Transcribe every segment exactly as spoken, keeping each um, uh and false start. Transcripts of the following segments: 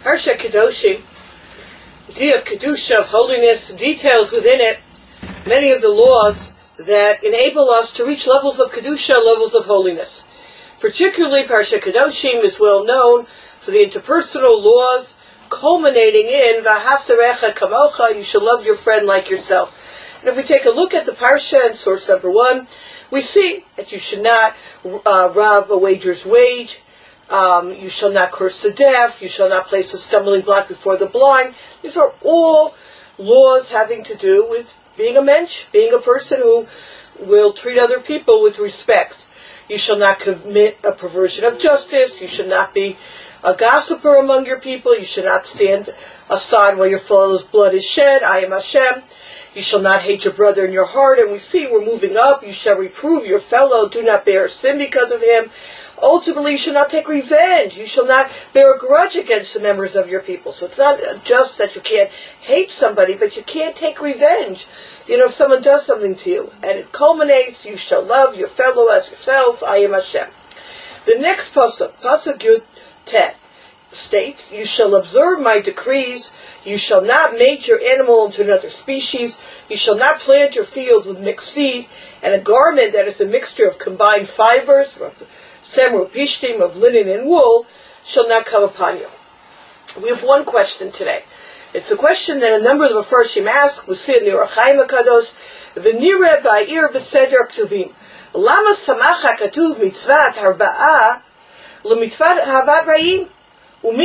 Parsha Kedoshim, the idea of Kedusha, of holiness, details within it many of the laws that enable us to reach levels of Kedusha, levels of holiness. Particularly, Parsha Kedoshim is well known for the interpersonal laws culminating in V'ahavta recha kamocha, you shall love your friend like yourself. And if we take a look at the Parsha in source number one, we see that you should not uh, rob a wager's wage, Um, you shall not curse the deaf, you shall not place a stumbling block before the blind. These are all laws having to do with being a mensch, being a person who will treat other people with respect. You shall not commit a perversion of justice, you should not be a gossiper among your people, you should not stand aside while your fellow's blood is shed. I am Hashem. You shall not hate your brother in your heart. And we see we're moving up. You shall reprove your fellow. Do not bear sin because of him. Ultimately, you shall not take revenge. You shall not bear a grudge against the members of your people. So it's not just that you can't hate somebody, but you can't take revenge, you know, if someone does something to you. And it culminates, you shall love your fellow as yourself. I am Hashem. The next pasuk, pasuk Yud Tet, states, you shall observe my decrees, you shall not mate your animal into another species, you shall not plant your field with mixed seed, and a garment that is a mixture of combined fibers, semru pishtim, of linen and wool, shall not come upon you. We have one question today. It's a question that a number of the Mefarshim ask. We see in the Orach Chaim HaKadosh, v'nireh ba'ir b'seder ktuvim, lama samacha katuv mitzvat harba'ah l'mitzvat havat ra'im, So the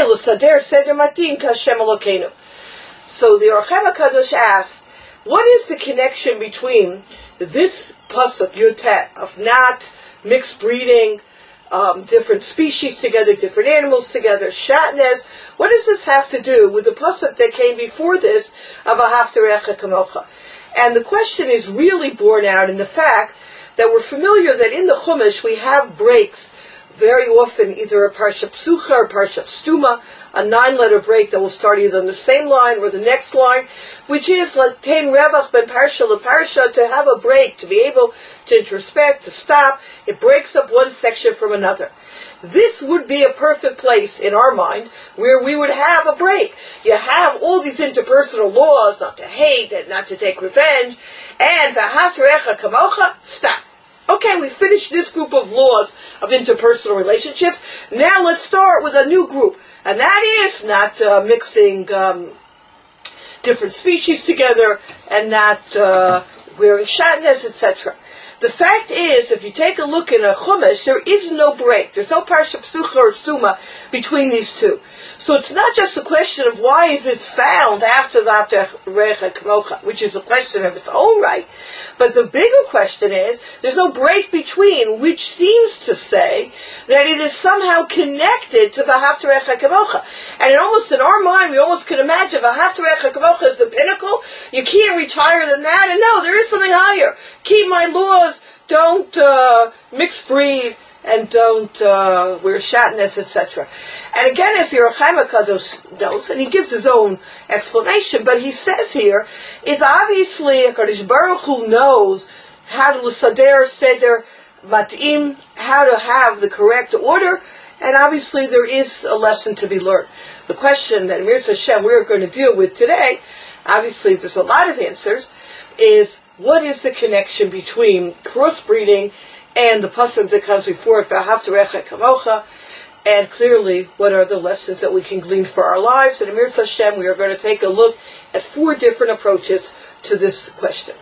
Orach Chaim HaKadosh asks, what is the connection between this pasuk Yud Tet of not mixed breeding, um, different species together, different animals together, shatnez? What does this have to do with the pasuk that came before this of V'ahavta recha kamocha? And the question is really borne out in the fact that we're familiar that in the Chumash we have breaks very often, either a Parsha Psucha or Parsha Stuma, a nine-letter break that will start either on the same line or the next line, which is like Tein Revach ben Parsha le Parsha, to have a break, to be able to introspect, to stop. It breaks up one section from another. This would be a perfect place in our mind where we would have a break. You have all these interpersonal laws, not to hate and not to take revenge, and V'ahavta recha kamocha, stop. Okay, we finished this group of laws of interpersonal relationships. Now let's start with a new group. And that is not uh, mixing um, different species together and not uh, wearing shatnez, et cetera. The fact is, if you take a look in a Chumash, there is no break. There's no Parsha Psucha or Stuma between these two. So it's not just a question of why is it found after V'ahavta recha kamocha, which is a question of its own right. But the bigger question is, there's no break between, which seems to say that it is somehow connected to V'ahavta recha kamocha. And in almost in our mind, we almost can imagine V'ahavta recha kamocha is the pinnacle. You can't reach higher than that. And no, there is something higher. Keep my laws. Don't uh, mix breed and don't uh, wear shatnez, et cetera. And again, as the Orach Chaim HaKadosh notes, and he gives his own explanation, but he says here, it's obviously HaKadosh Baruch Hu knows how to l'sader, seder, mat'im, how to have the correct order, and obviously there is a lesson to be learned. The question that Mir Hashem we're going to deal with today, obviously there's a lot of answers, is what is the connection between crossbreeding and the pasuk that comes before it, V'ahavta recha kamocha, and clearly what are the lessons that we can glean for our lives. And in Mir Hashem, we are going to take a look at four different approaches to this question.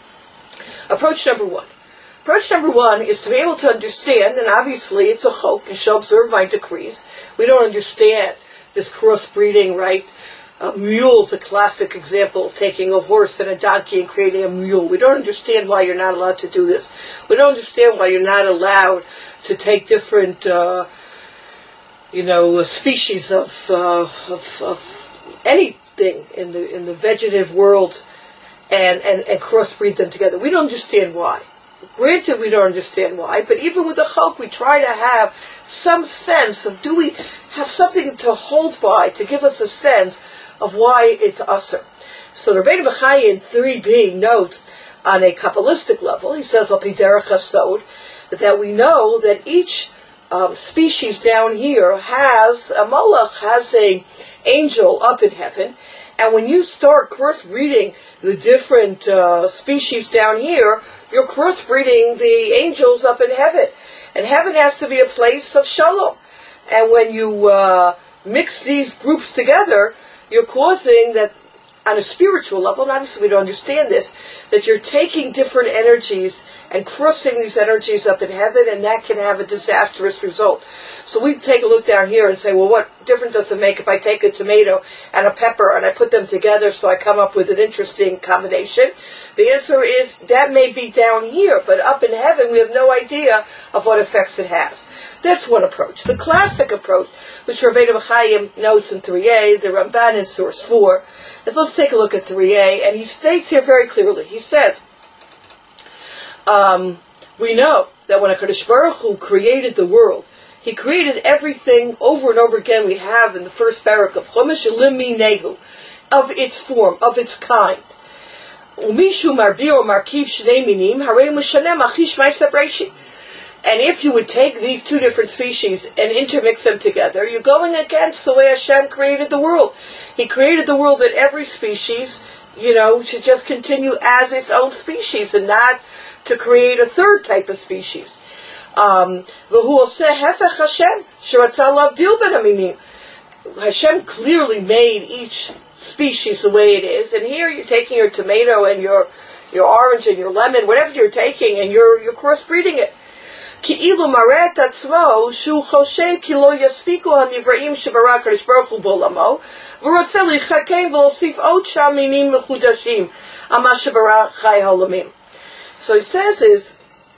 Approach number one. Approach number one is to be able to understand, and obviously it's a chok, you shall observe my decrees. We don't understand this crossbreeding, right? A mule's a classic example of taking a horse and a donkey and creating a mule. We don't understand why you're not allowed to do this. We don't understand why you're not allowed to take different, uh, you know, species of, uh, of of anything in the in the vegetative world and, and, and crossbreed them together. We don't understand why. Granted, we don't understand why, but even with the chok, we try to have some sense of, do we have something to hold by to give us a sense of why it's usher. So the Rebbeinu B'chai in three b notes on a Kabbalistic level, he says, that we know that each um, species down here has a Malach, has a angel up in heaven, and when you start crossbreeding the different uh, species down here, you're crossbreeding the angels up in heaven, and heaven has to be a place of shalom. And when you uh, mix these groups together, you're causing that, on a spiritual level, and obviously we don't understand this, that you're taking different energies and crossing these energies up in heaven, and that can have a disastrous result. So we take a look down here and say, well, what difference does it make if I take a tomato and a pepper and I put them together so I come up with an interesting combination? The answer is that may be down here, but up in heaven we have no idea of what effects it has. That's one approach. The classic approach, which Rabbeinu Chaim notes in three A, the Ramban in source four, is, let's take a look at three A, and he states here very clearly, he says, um, we know that when HaKadosh Baruch Hu created the world, he created everything over and over again we have in the first parak of Chumash, Limi Nehu, of its form, of its kind. Umishu Marbio Markiv Shnei Minim, Harei Mushanem Achish Ma'aseh Breishi. And if you would take these two different species and intermix them together, you're going against the way Hashem created the world. He created the world that every species, you know, should just continue as its own species and not to create a third type of species. Um, Hashem clearly made each species the way it is, and here you're taking your tomato and your your orange and your lemon, whatever you're taking, and you're you're crossbreeding it. כאילו מראה את עצמו שהוא חושב כי לא יספיקו הנבראים שברא הקדוש ברוך הוא בעולמו, ורוצה להתחכם ולהוסיף עוד שם מינים מחודשים על מה שברא חי העולמים. So it says is,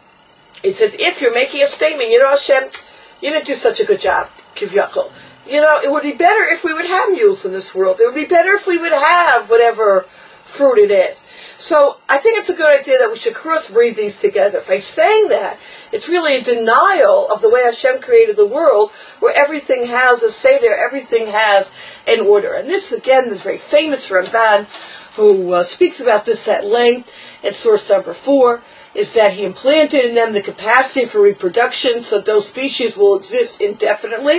it says if you're making a statement, you know, Hashem, you didn't do such a good job, kivyachol. You know, it would be better if we would have mules in this world. It would be better if we would have whatever fruit it is. So I think it's a good idea that we should crossbreed these together. By saying that, it's really a denial of the way Hashem created the world, where everything has a seder, everything has an order. And this, again, is very famous Ramban, who uh, speaks about this at length in source number four, is that he implanted in them the capacity for reproduction, so those species will exist indefinitely.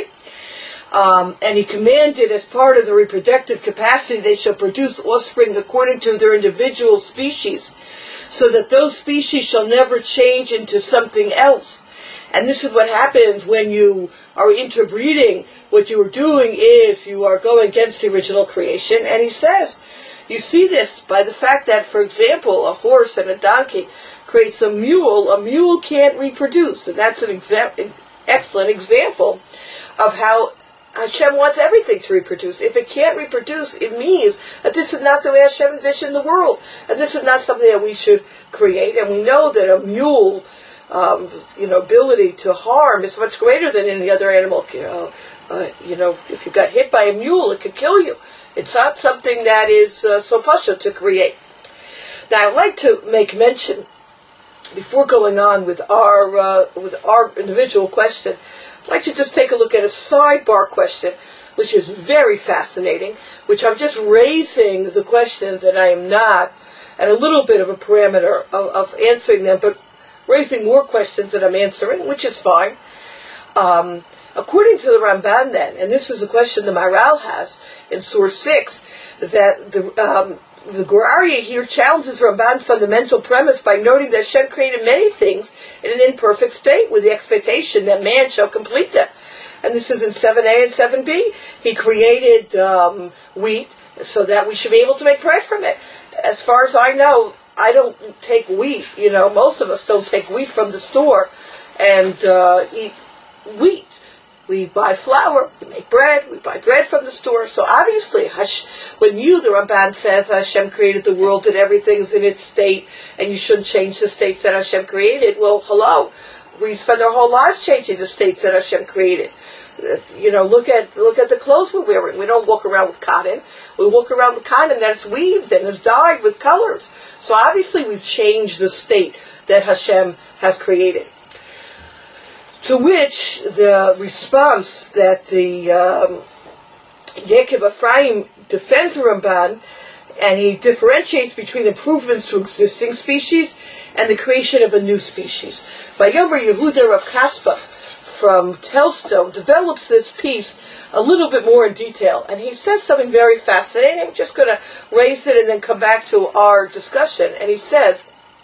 Um, and he commanded, as part of the reproductive capacity, they shall produce offspring according to their individual species, so that those species shall never change into something else. And this is what happens when you are interbreeding. What you are doing is you are going against the original creation. And he says, you see this by the fact that, for example, a horse and a donkey creates a mule. A mule can't reproduce, and that's an exa- excellent example of how Hashem wants everything to reproduce. If it can't reproduce, it means that this is not the way Hashem envisioned the world. And this is not something that we should create. And we know that a mule, um, you know, ability to harm is much greater than any other animal. You know, uh, you know, if you got hit by a mule, it could kill you. It's not something that is uh, so pasha to create. Now, I'd like to make mention, before going on with our uh, with our individual question, I'd like to just take a look at a sidebar question, which is very fascinating, which I'm just raising the questions, and I am not, and a little bit of a parameter of, of answering them, but raising more questions than I'm answering, which is fine. Um, according to the Ramban then, and this is a question the Maharal has in source six, that the um, The Gur Aryeh here challenges Ramban's fundamental premise by noting that Hashem created many things in an imperfect state with the expectation that man shall complete them. And this is in seven A and seven B. He created um, wheat so that we should be able to make bread from it. As far as I know, I don't take wheat. You know, most of us don't take wheat from the store and uh, eat wheat. We buy flour, we make bread, we buy bread from the store. So obviously, when you, the Ramban says, Hashem created the world and everything's in its state, and you shouldn't change the states that Hashem created, well, hello. We spend our whole lives changing the states that Hashem created. You know, look at look at the clothes we're wearing. We don't walk around with cotton. We walk around with cotton that's weaved and is dyed with colors. So obviously, we've changed the state that Hashem has created. To which the response that the um, Yaakov Ephraim defends the Ramban, and he differentiates between improvements to existing species and the creation of a new species. Vayomer Yehuda Rav Kaspa, from Telstone develops this piece a little bit more in detail, and he says something very fascinating. I'm just going to raise it and then come back to our discussion. And he says,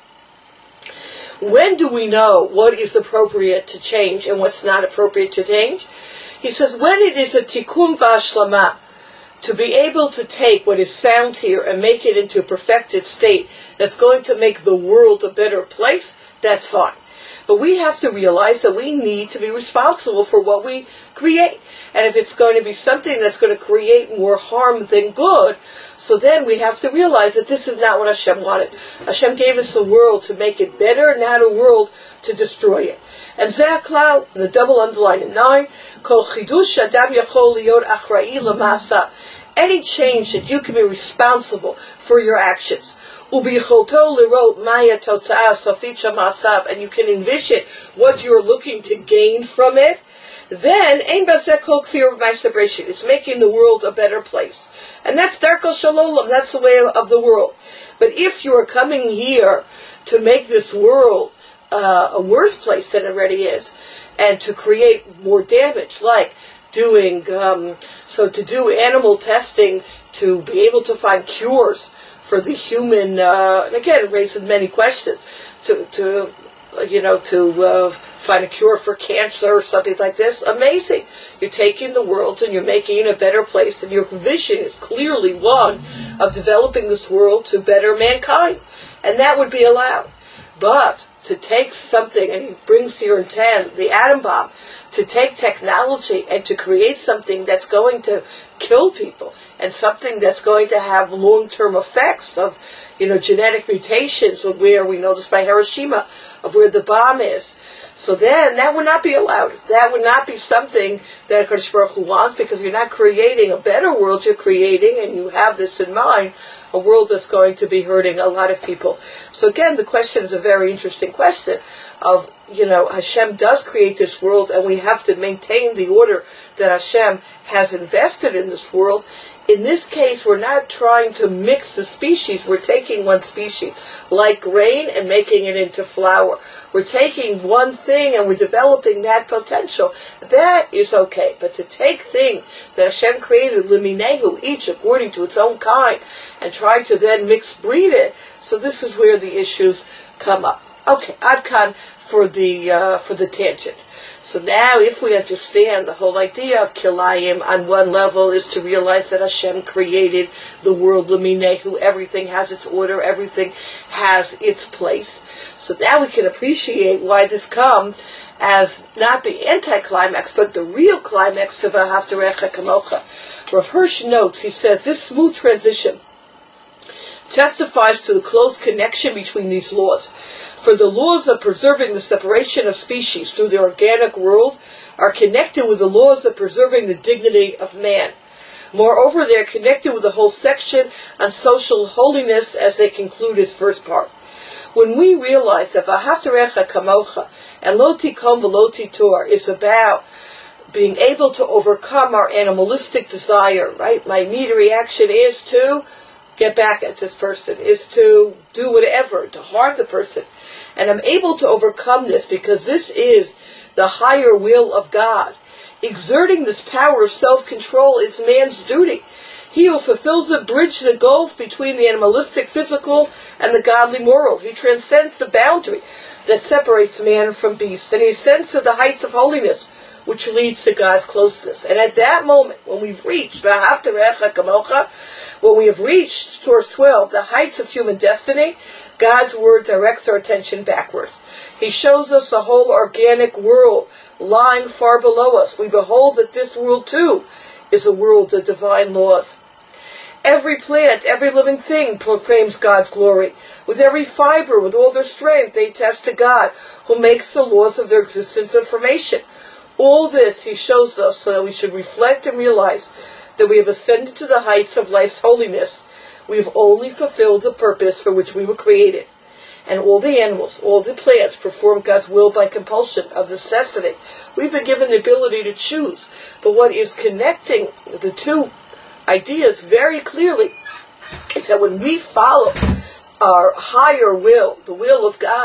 when do we know what is appropriate to change and what's not appropriate to change? He says, when it is a tikkun v'ashlama, to be able to take what is found here and make it into a perfected state that's going to make the world a better place, that's fine. But we have to realize that we need to be responsible for what we create. And if it's going to be something that's going to create more harm than good, so then we have to realize that this is not what Hashem wanted. Hashem gave us a world to make it better, not a world to destroy it. And Zeh Klal, the double underline in nine, Kol chidush adam yachol liyot achra'i l'ma'asa. Any change that you can be responsible for your actions. Ubiyicholto lirot maya totza'ah soficha ma'asav, and you can envision what you're looking to gain from it. Then ein bazeh kol kfir v'ma'aseh breshit. It's making the world a better place, and that's darko shalom. That's the way of the world. But if you are coming here to make this world uh, a worse place than it already is, and to create more damage, like doing um, so to do animal testing to be able to find cures for the human, uh, and again, it raises many questions, to, to you know, to uh, find a cure for cancer or something like this. Amazing. You're taking the world and you're making it a better place, and your vision is clearly one of developing this world to better mankind, and that would be allowed. But to take something, and he brings here in ten, the atom bomb, to take technology and to create something that's going to kill people, and something that's going to have long-term effects of, you know, genetic mutations, of where we know this by Hiroshima, of where the bomb is. So then, that would not be allowed. That would not be something that HaKadosh Baruch Hu wants, because you're not creating a better world, you're creating, and you have this in mind, a world that's going to be hurting a lot of people. So again, the question is a very interesting question of, you know, Hashem does create this world, and we have to maintain the order that Hashem has invested in this world. In this case, we're not trying to mix the species. We're taking one species, like grain, and making it into flour. We're taking one thing and we're developing that potential. That is okay. But to take things that Hashem created, liminehu, each according to its own kind, and try to then mix breed it, so this is where the issues come up. Okay, Adkan for the uh, for the tangent. So now, if we understand the whole idea of Kilayim on one level is to realize that Hashem created the world Laminehu, everything has its order, everything has its place. So now we can appreciate why this comes as not the anticlimax, but the real climax to V'ahavtarecha Kamocha. Rav Hirsch notes, he says, this smooth transition testifies to the close connection between these laws. For the laws of preserving the separation of species through the organic world are connected with the laws of preserving the dignity of man. Moreover, they are connected with the whole section on social holiness as they conclude its first part. When we realize that V'ahavtarecha Kamocha and Lo Tikom V'lo Titor is about being able to overcome our animalistic desire, right? My immediate reaction is to get back at this person, is to do whatever, to harm the person. And I'm able to overcome this because this is the higher will of God. Exerting this power of self-control is man's duty. He who fulfills it bridges the gulf between the animalistic physical and the godly moral. He transcends the boundary that separates man from beasts, and he ascends to the heights of holiness, which leads to God's closeness. And at that moment, when we've reached V'ahavtarecha Kamocha, when we have reached, source twelve, the heights of human destiny, God's word directs our attention backwards. He shows us the whole organic world lying far below us. We behold that this world too is a world of divine laws. Every plant, every living thing proclaims God's glory. With every fiber, with all their strength, they attest to God, who makes the laws of their existence and formation. All this he shows us so that we should reflect and realize that we have ascended to the heights of life's holiness. We have only fulfilled the purpose for which we were created. And all the animals, all the plants perform God's will by compulsion, of necessity. We've been given the ability to choose. But what is connecting the two ideas very clearly is that when we follow our higher will, the will of God,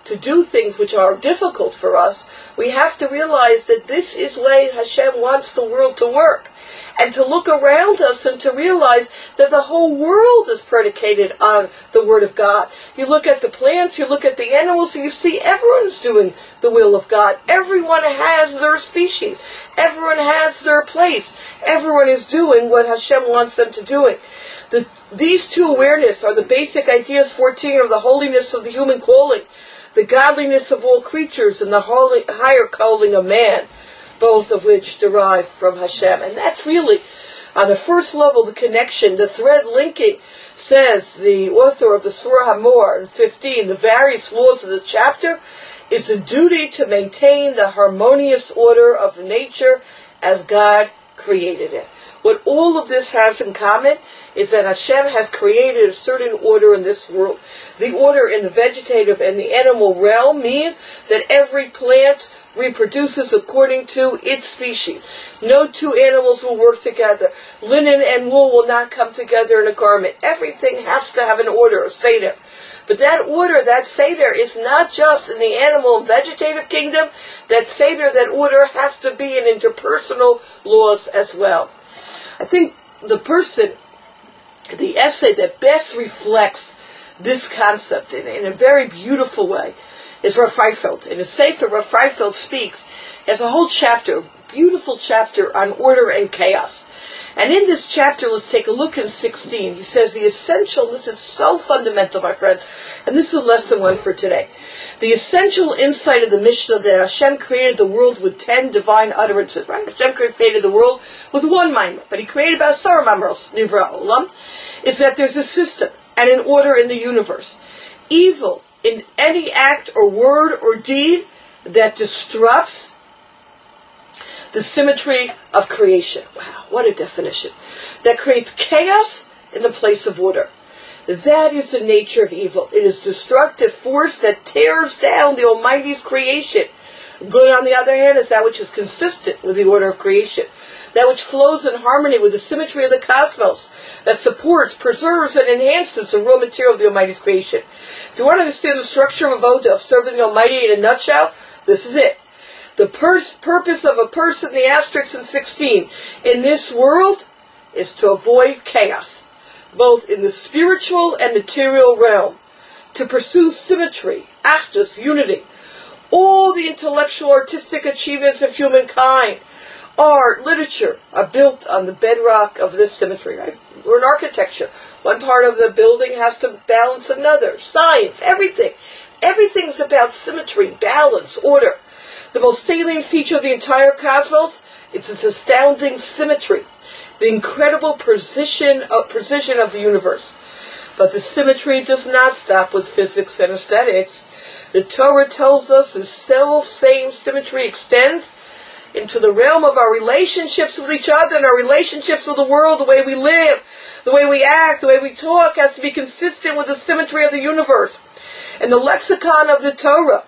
to do things which are difficult for us, we have to realize that this is the way Hashem wants the world to work. And to look around us and to realize that the whole world is predicated on the Word of God. You look at the plants, you look at the animals, and you see everyone's doing the will of God. Everyone has their species. Everyone has their place. Everyone is doing what Hashem wants them to do. It. The, these two awareness are the basic ideas, fourteen, of the holiness of the human calling, the godliness of all creatures, and the holy, higher calling of man, both of which derive from Hashem. And that's really, on the first level, the connection, the thread linking, says the author of the Surah Hamor in fifteen, the various laws of the chapter, is the duty to maintain the harmonious order of nature as God created it. What all of this has in common is that Hashem has created a certain order in this world. The order in the vegetative and the animal realm means that every plant reproduces according to its species. No two animals will work together. Linen and wool will not come together in a garment. Everything has to have an order, a seder. But that order, that seder, is not just in the animal and vegetative kingdom. That seder, that order, has to be in interpersonal laws as well. I think the person, the essay that best reflects this concept in, in a very beautiful way is Rav Freifeld. In his Sefer, Rav Freifeld speaks, he has a whole chapter, beautiful chapter on order and chaos. And in this chapter, let's take a look in sixteen. He says the essential, this is so fundamental, my friend, and this is lesson one for today. The essential insight of the Mishnah that Hashem created the world with ten divine utterances, right? Hashem created the world with one mind, but He created about Sarah Mamros, Nivra Olam, is that there's a system and an order in the universe. Evil in any act or word or deed that disrupts the symmetry of creation. Wow, what a definition. That creates chaos in the place of order. That is the nature of evil. It is destructive force that tears down the Almighty's creation. Good, on the other hand, is that which is consistent with the order of creation. That which flows in harmony with the symmetry of the cosmos. That supports, preserves, and enhances the raw material of the Almighty's creation. If you want to understand the structure of Avodah, of serving the Almighty in a nutshell, this is it. The pers- purpose of a person, the asterisk in sixteen, in this world is to avoid chaos, both in the spiritual and material realm, to pursue symmetry, achdus, unity. All the intellectual, artistic achievements of humankind, art, literature, are built on the bedrock of this symmetry, right? We're in architecture. One part of the building has to balance another. Science, everything. Everything's about symmetry, balance, order. The most salient feature of the entire cosmos is its astounding symmetry, the incredible precision of, precision of the universe. But the symmetry does not stop with physics and aesthetics. The Torah tells us the self-same symmetry extends into the realm of our relationships with each other and our relationships with the world. The way we live, the way we act, the way we talk has to be consistent with the symmetry of the universe. And the lexicon of the Torah,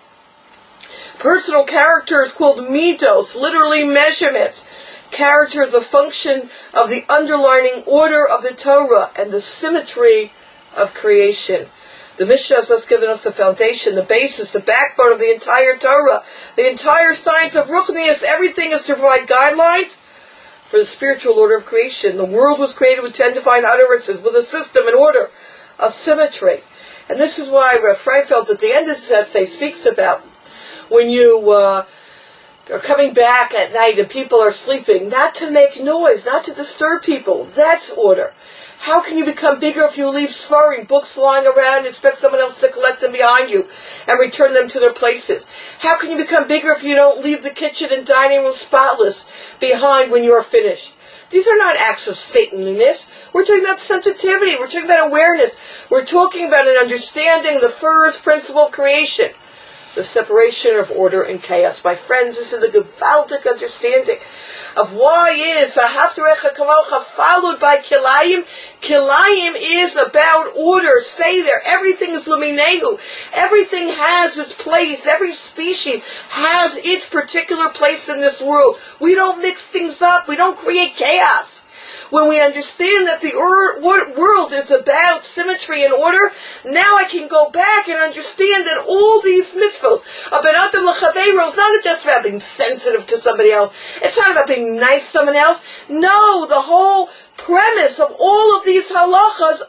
personal character is called midos, literally measurements. Character is a function of the underlining order of the Torah and the symmetry of creation. The Mishnah has thus given us the foundation, the basis, the backbone of the entire Torah. The entire science of Ruchnius, everything is to provide guidelines for the spiritual order of creation. The world was created with ten divine utterances, with a system and order, a symmetry. And this is why Rav Freifeld at the end of this essay speaks about when you uh, are coming back at night and people are sleeping, not to make noise, not to disturb people. That's order. How can you become bigger if you leave svarim, books lying around, and expect someone else to collect them behind you and return them to their places? How can you become bigger if you don't leave the kitchen and dining room spotless behind when you are finished? These are not acts of Sataniness. We're talking about sensitivity. We're talking about awareness. We're talking about an understanding of the first principle of creation, the separation of order and chaos. My friends, this is the gewaltic understanding of why is V'ahavtarecha kamocha followed by Kilayim. Kilayim is about order, seder. Everything is luminehu. Everything has its place. Every species has its particular place in this world. We don't mix things up. We don't create chaos. When we understand that the or- wor- world is about symmetry and order, now I can go back and understand that all these mitzvot about Adam l'chaveiro is not just about being sensitive to somebody else. It's not about being nice to someone else. No, the whole premise of all of these halachas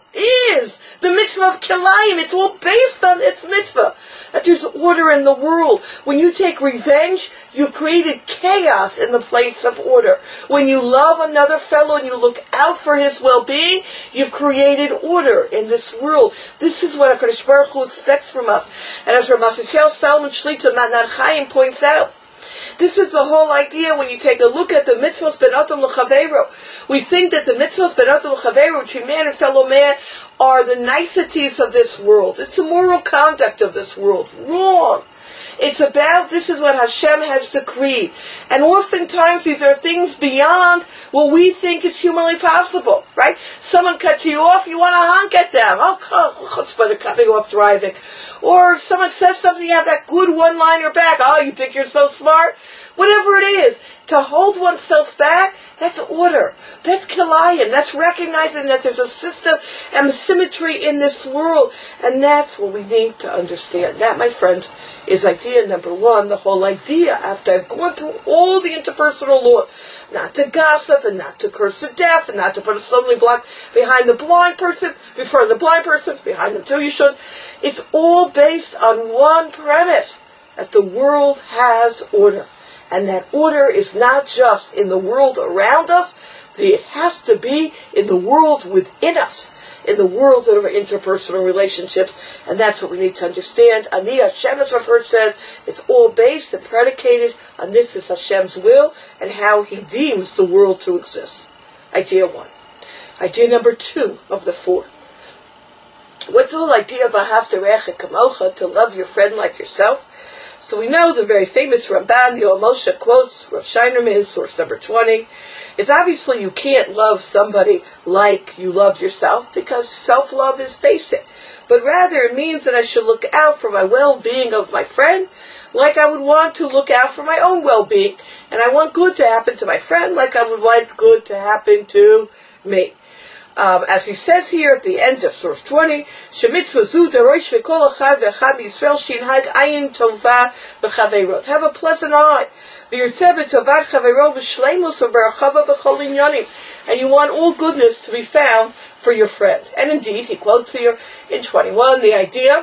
is the mitzvah of kilayim. It's all based on its mitzvah, that there's order in the world. When you take revenge, you've created chaos in the place of order. When you love another fellow and you look out for his well-being, you've created order in this world. This is what HaKadosh Baruch Hu expects from us. And as Rav Yisrael Salman Shlita Matnan Chaim points out, this is the whole idea when you take a look at the mitzvahs ben Adam l'chaveiro. We think that the mitzvahs ben Adam l'chaveiro, between man and fellow man, are the niceties of this world. It's the moral conduct of this world. Wrong. It's about, this is what Hashem has decreed. And oftentimes these are things beyond what we think is humanly possible, right? Someone cuts you off, you want to honk at them. Oh, chutzpah, they're cutting off driving. Or someone says something, you have that good one-liner back. Oh, you think you're so smart? Whatever it is. To hold oneself back, that's order. That's kilayim. That's recognizing that there's a system and a symmetry in this world. And that's what we need to understand. That, my friends, is idea number one. The whole idea, after I've gone through all the interpersonal law, not to gossip and not to curse to death and not to put a stumbling block behind the blind person, before the blind person, behind them too you should. It's all based on one premise, that the world has order. And that order is not just in the world around us, it has to be in the world within us, in the world of our interpersonal relationships. And that's what we need to understand. Ani Hashem, as our first says, it's all based and predicated on this is Hashem's will and how He deems the world to exist. Idea one. Idea number two of the four. What's the whole idea of ahavta re'echa kamocha, to love your friend like yourself? So we know the very famous Ramban, the Old Moshe, quotes Rav Shinerman, source number twenty. It's obviously you can't love somebody like you love yourself, because self-love is basic. But rather it means that I should look out for my well-being of my friend like I would want to look out for my own well-being. And I want good to happen to my friend like I would want good to happen to me. Um, as he says here at the end of source twenty, Shemitzvah zu derosh v'kol echad v'echad b'Yisrael shinhag ayin tova b'chaveirot. Have a pleasant eye. V'yirtzeh b'tovat chaveirot b'shleimus v'berachava b'chol inyanim. And you want all goodness to be found for your friend. And indeed, he quotes here in twenty-one the idea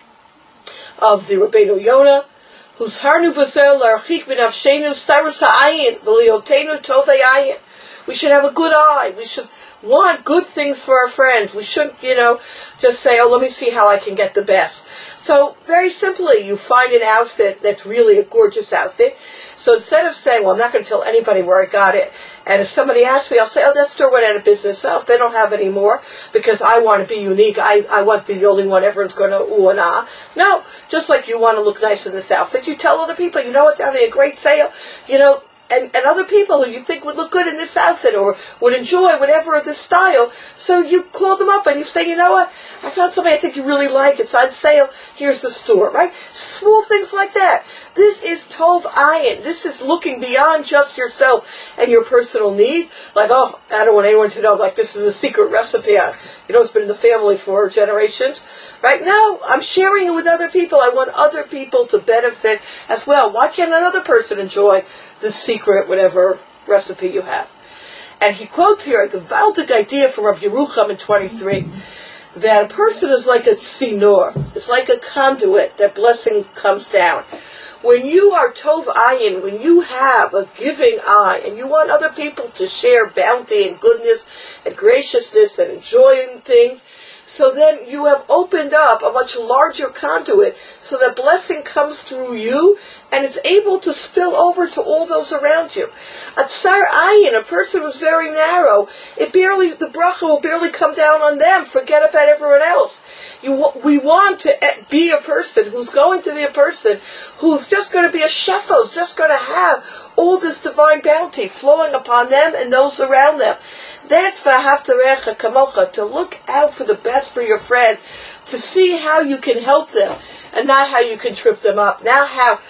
of the Rabbeinu Yonah, whose harnu b'zel l'archik b'nafshenu starus ha'ayin v'liotenu tovei ayin. We should have a good eye. We should want good things for our friends. We shouldn't, you know, just say, oh, let me see how I can get the best. So, very simply, you find an outfit that's really a gorgeous outfit. So instead of saying, well, I'm not going to tell anybody where I got it, and if somebody asks me, I'll say, oh, that store went out of business. Well, if they don't have any more, because I want to be unique, I, I want to be the only one everyone's going to ooh and ah. No, just like you want to look nice in this outfit, you tell other people, you know what, they're having a great sale, you know, And, and other people who you think would look good in this outfit or would enjoy whatever of this style. So you call them up and you say, you know what, I found something I think you really like. It's on sale. Here's the store, right? Small things like that. This is Tov Ayin. This is looking beyond just yourself and your personal need. Like, oh, I don't want anyone to know, like this is a secret recipe. I, you know, it's been in the family for generations. Right? No, I'm sharing it with other people. I want other people to benefit as well. Why can't another person enjoy the secret, whatever recipe you have? And he quotes here a gewaltig idea from Rabbi Yerucham in twenty-three, that a person is like a tzinor. It's like a conduit that blessing comes down. When you are tov ayin, when you have a giving eye, and you want other people to share bounty and goodness and graciousness and enjoying things, so then you have opened up a much larger conduit so that blessing comes through you and it's able to spill over to all those around you. A tsar ayin, a person who's very narrow, it barely, the bracha will barely come down on them. Forget about everyone else. You, we want to be a person who's going to be a person who's just going to be a shefo, just going to have all this divine bounty flowing upon them and those around them. That's v'ahavta re'echa kamocha, to look out for the best for your friend, to see how you can help them, and not how you can trip them up. Not how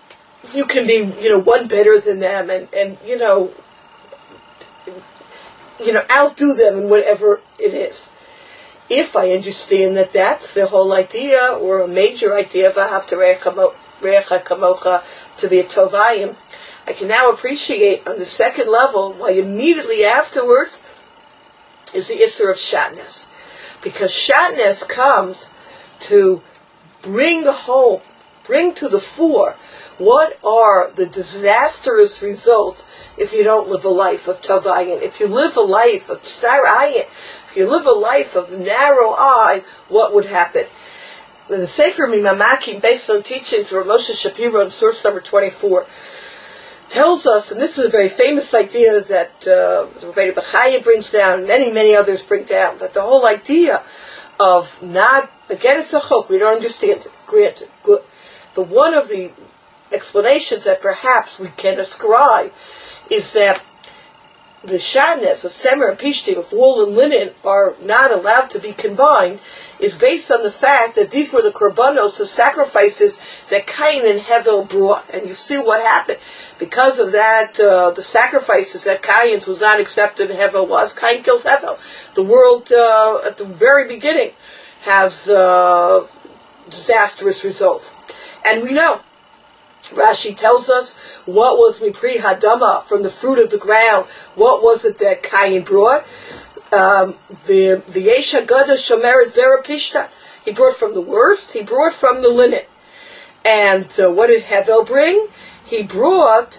you can be, you know, one better than them, and, and you know, you know, outdo them in whatever it is. If I understand that that's the whole idea, or a major idea of Ahavta Recha Kamocha to be a Tovayim, I can now appreciate on the second level why immediately afterwards is the Isser of Shatnez. Because Shatnez comes to bring home, bring to the fore, what are the disastrous results if you don't live a life of Tovayim? If you live a life of Tsarayin, if you live a life of narrow eye, what would happen? The Sefer Mimamakim, based on teachings of Moshe Shapiro in source number twenty-four, tells us, and this is a very famous idea that uh, Rabbeinu Bechaya brings down, many, many others bring down, that the whole idea of not, again it's a chok, we don't understand it, granted, good, but one of the explanations that perhaps we can ascribe is that the shatnez of semer and pishtim, of wool and linen, are not allowed to be combined, is based on the fact that these were the korbanos, the sacrifices that Cain and Hevel brought. And you see what happened. Because of that, uh, the sacrifices that Cain's was not accepted and Hevel was, Cain kills Hevel. The world, uh, at the very beginning, has uh, disastrous results. And we know, Rashi tells us what was Mipri Hadama, from the fruit of the ground. What was it that Cain brought? Um, the the Yesh Haggadah Shomeret Zera Pishta. He brought from the worst. He brought from the linen. And uh, what did Hevel bring? He brought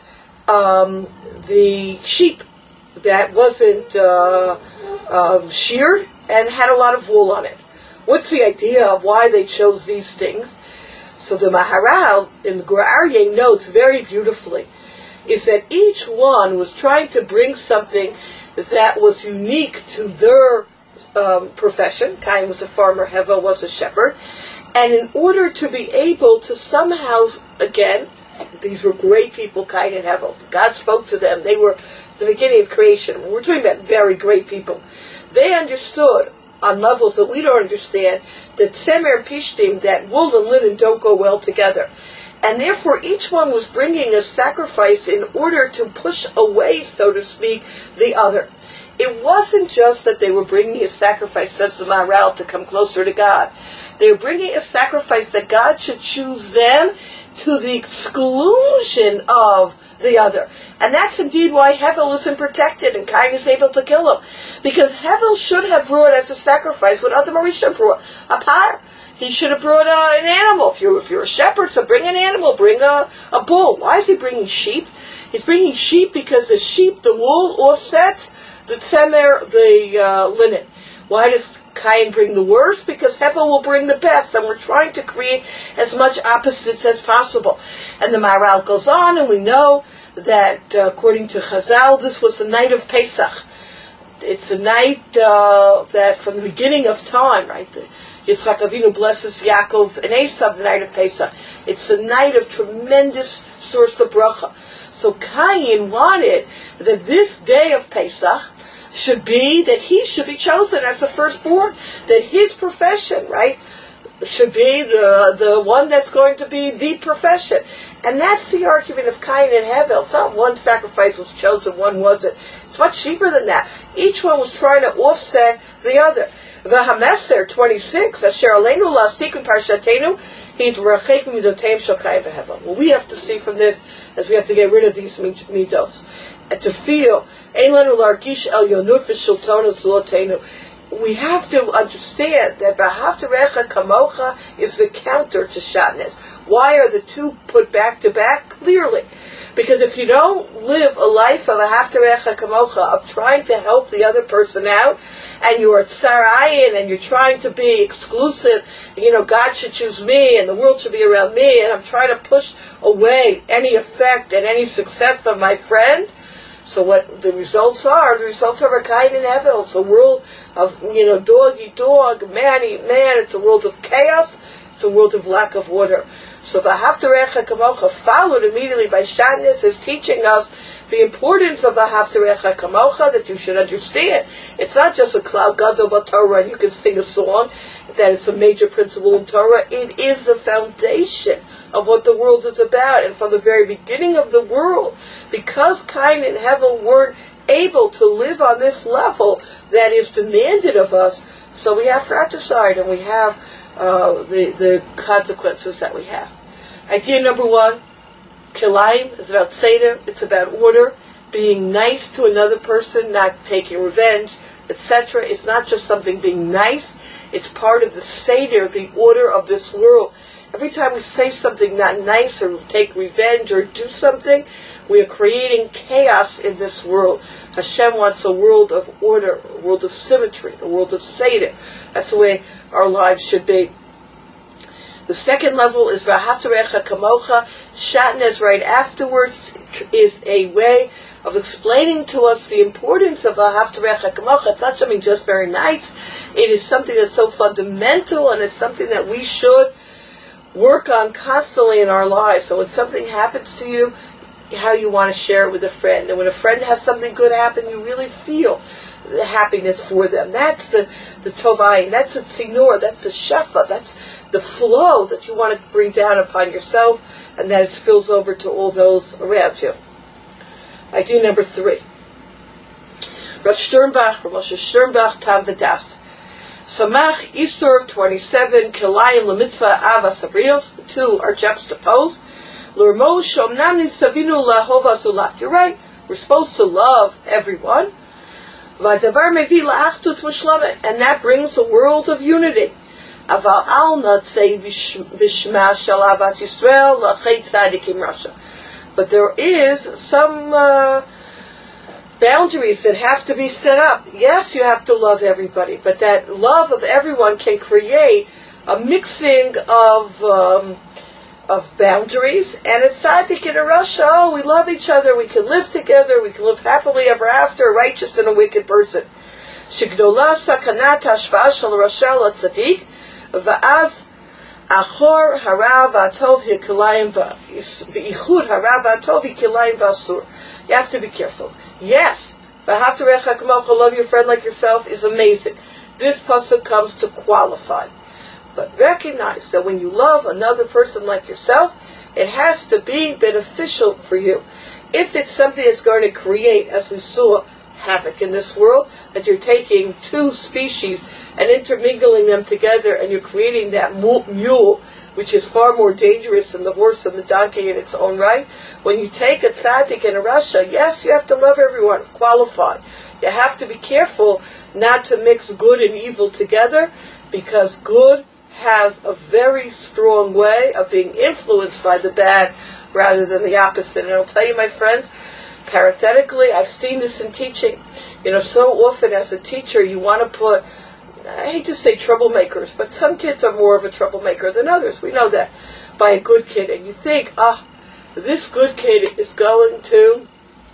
um, the sheep that wasn't uh, um, sheared and had a lot of wool on it. What's the idea of why they chose these things? So the Maharal in the Gur Aryeh notes very beautifully is that each one was trying to bring something that was unique to their um, profession. Cain was a farmer, Hevel was a shepherd. And in order to be able to somehow, again, these were great people, Cain and Hevel. God spoke to them. They were the beginning of creation. We're talking about very great people. They understood on levels that we don't understand, that semer and pishtim, that wool and linen don't go well together. And therefore each one was bringing a sacrifice in order to push away, so to speak, the other. It wasn't just that they were bringing a sacrifice, says the Maharal, to come closer to God. They were bringing a sacrifice that God should choose them to the exclusion of the other. And that's indeed why Hevel isn't protected and Cain is able to kill him. Because Hevel should have brought as a sacrifice what Adam Arisha brought, a par. He should have brought uh, an animal. If you're, if you're a shepherd, so bring an animal, bring a, a bull. Why is he bringing sheep? He's bringing sheep because the sheep, the wool, offsets the tzemer, the uh, linen. Why does Cain bring the worst? Because Hevel will bring the best, and we're trying to create as much opposites as possible. And the Maharal goes on, and we know that uh, according to Chazal, this was the night of Pesach. It's a night uh, that from the beginning of time, right? The, Yitzchak Avinu blesses Yaakov and Esav the night of Pesach. It's a night of tremendous source of bracha. So Cain wanted that this day of Pesach should be that he should be chosen as the firstborn, that his profession, right, should be the the one that's going to be the profession. And that's the argument of Cain and Hevel. It's not one sacrifice was chosen, one wasn't. It's much cheaper than that. Each one was trying to offset the other. V'hameser twenty-six, Asher Aleinu La'asik Parshatenu Hidrachek Midoteim Shel Cain v'Hevel. Well, we have to see from this, as we have to get rid of these midos, and to feel Ein Lanu Largish El Yonut V'Shultonu Tzlotenu. We have to understand that V'ahavta Recha Kamocha is the counter to Shatnez. Why are the two put back to back? Clearly. Because if you don't live a life of V'ahavta Recha Kamocha, of trying to help the other person out, and you're tzarayin, and you're trying to be exclusive, you know, God should choose me, and the world should be around me, and I'm trying to push away any effect and any success of my friend. So what the results are, the results are a Cain and Hevel. It's a world of, you know, dog eat dog, man eat man. It's a world of chaos. It's a world of lack of order. So V'ahavta Recha Kamocha, followed immediately by Shatnez, is teaching us the importance of V'ahavta Recha Kamocha, that you should understand. It's not just a cloud gadol b'Torah, and you can sing a song, that it's a major principle in Torah. It is the foundation of what the world is about. And from the very beginning of the world, because Cain and Hevel weren't able to live on this level that is demanded of us. So we have fratricide, and we have uh, the, the consequences that we have. Idea number one, Kilayim, is about Seder. It's about order, being nice to another person, not taking revenge, et cetera. It's not just something being nice. It's part of the Seder, the order of this world. Every time we say something not nice or take revenge or do something, we are creating chaos in this world. Hashem wants a world of order, a world of symmetry, a world of Seder. That's the way our lives should be. The second level is V'ahavta Re'echa Kamocha. Shatnez right afterwards is a way of explaining to us the importance of V'ahavta Re'echa Kamocha. It's not something just very nice. It is something that's so fundamental, and it's something that we should work on constantly in our lives. So when something happens to you, how you want to share it with a friend. And when a friend has something good happen, you really feel the happiness for them. That's the, the tovai, that's the sinor, that's the shefa, that's the flow that you want to bring down upon yourself, and that it spills over to all those around you. Idea number three. Rav Sternbach, Rav Moshe Sternbach, Tam V'das. Samach Isur twenty-seven, Kilayim L'mitzvah Avas Abrios. The two are juxtaposed. L'rmo shomnam nitzavinu lahova zulat. You're right. We're supposed to love everyone. V'adavar mevi la'achtus v'shlomet, and that brings a world of unity. Aval al natzei b'shma shel avat Yisrael la'chet tzadikim rasha. But there is some uh, boundaries that have to be set up. Yes, you have to love everybody, but that love of everyone can create a mixing of um, of boundaries, and it's tzaddik in a rasha. Oh, we love each other, we can live together, we can live happily ever after, righteous and a wicked person. Shigdola sakanat hashpa'ah shel rasha l'tzaddik, va'az achor harav v'atov hikilayim v'ichud harav v'atov hikilayim v'asur. You have to be careful. Yes, v'ahavta re'echa kamocha, love your friend like yourself, is amazing. This pasuk comes to qualify. But recognize that when you love another person like yourself, it has to be beneficial for you. If it's something that's going to create, as we saw, havoc in this world, that you're taking two species and intermingling them together, and you're creating that mule, which is far more dangerous than the horse and the donkey in its own right. When you take a tzaddik and a rasha, yes, you have to love everyone, qualify. You have to be careful not to mix good and evil together, because good has a very strong way of being influenced by the bad rather than the opposite. And I'll tell you, my friends, parenthetically, I've seen this in teaching. You know, so often as a teacher, you want to put, I hate to say troublemakers, but some kids are more of a troublemaker than others. We know that, by a good kid. And you think, ah, this good kid is going to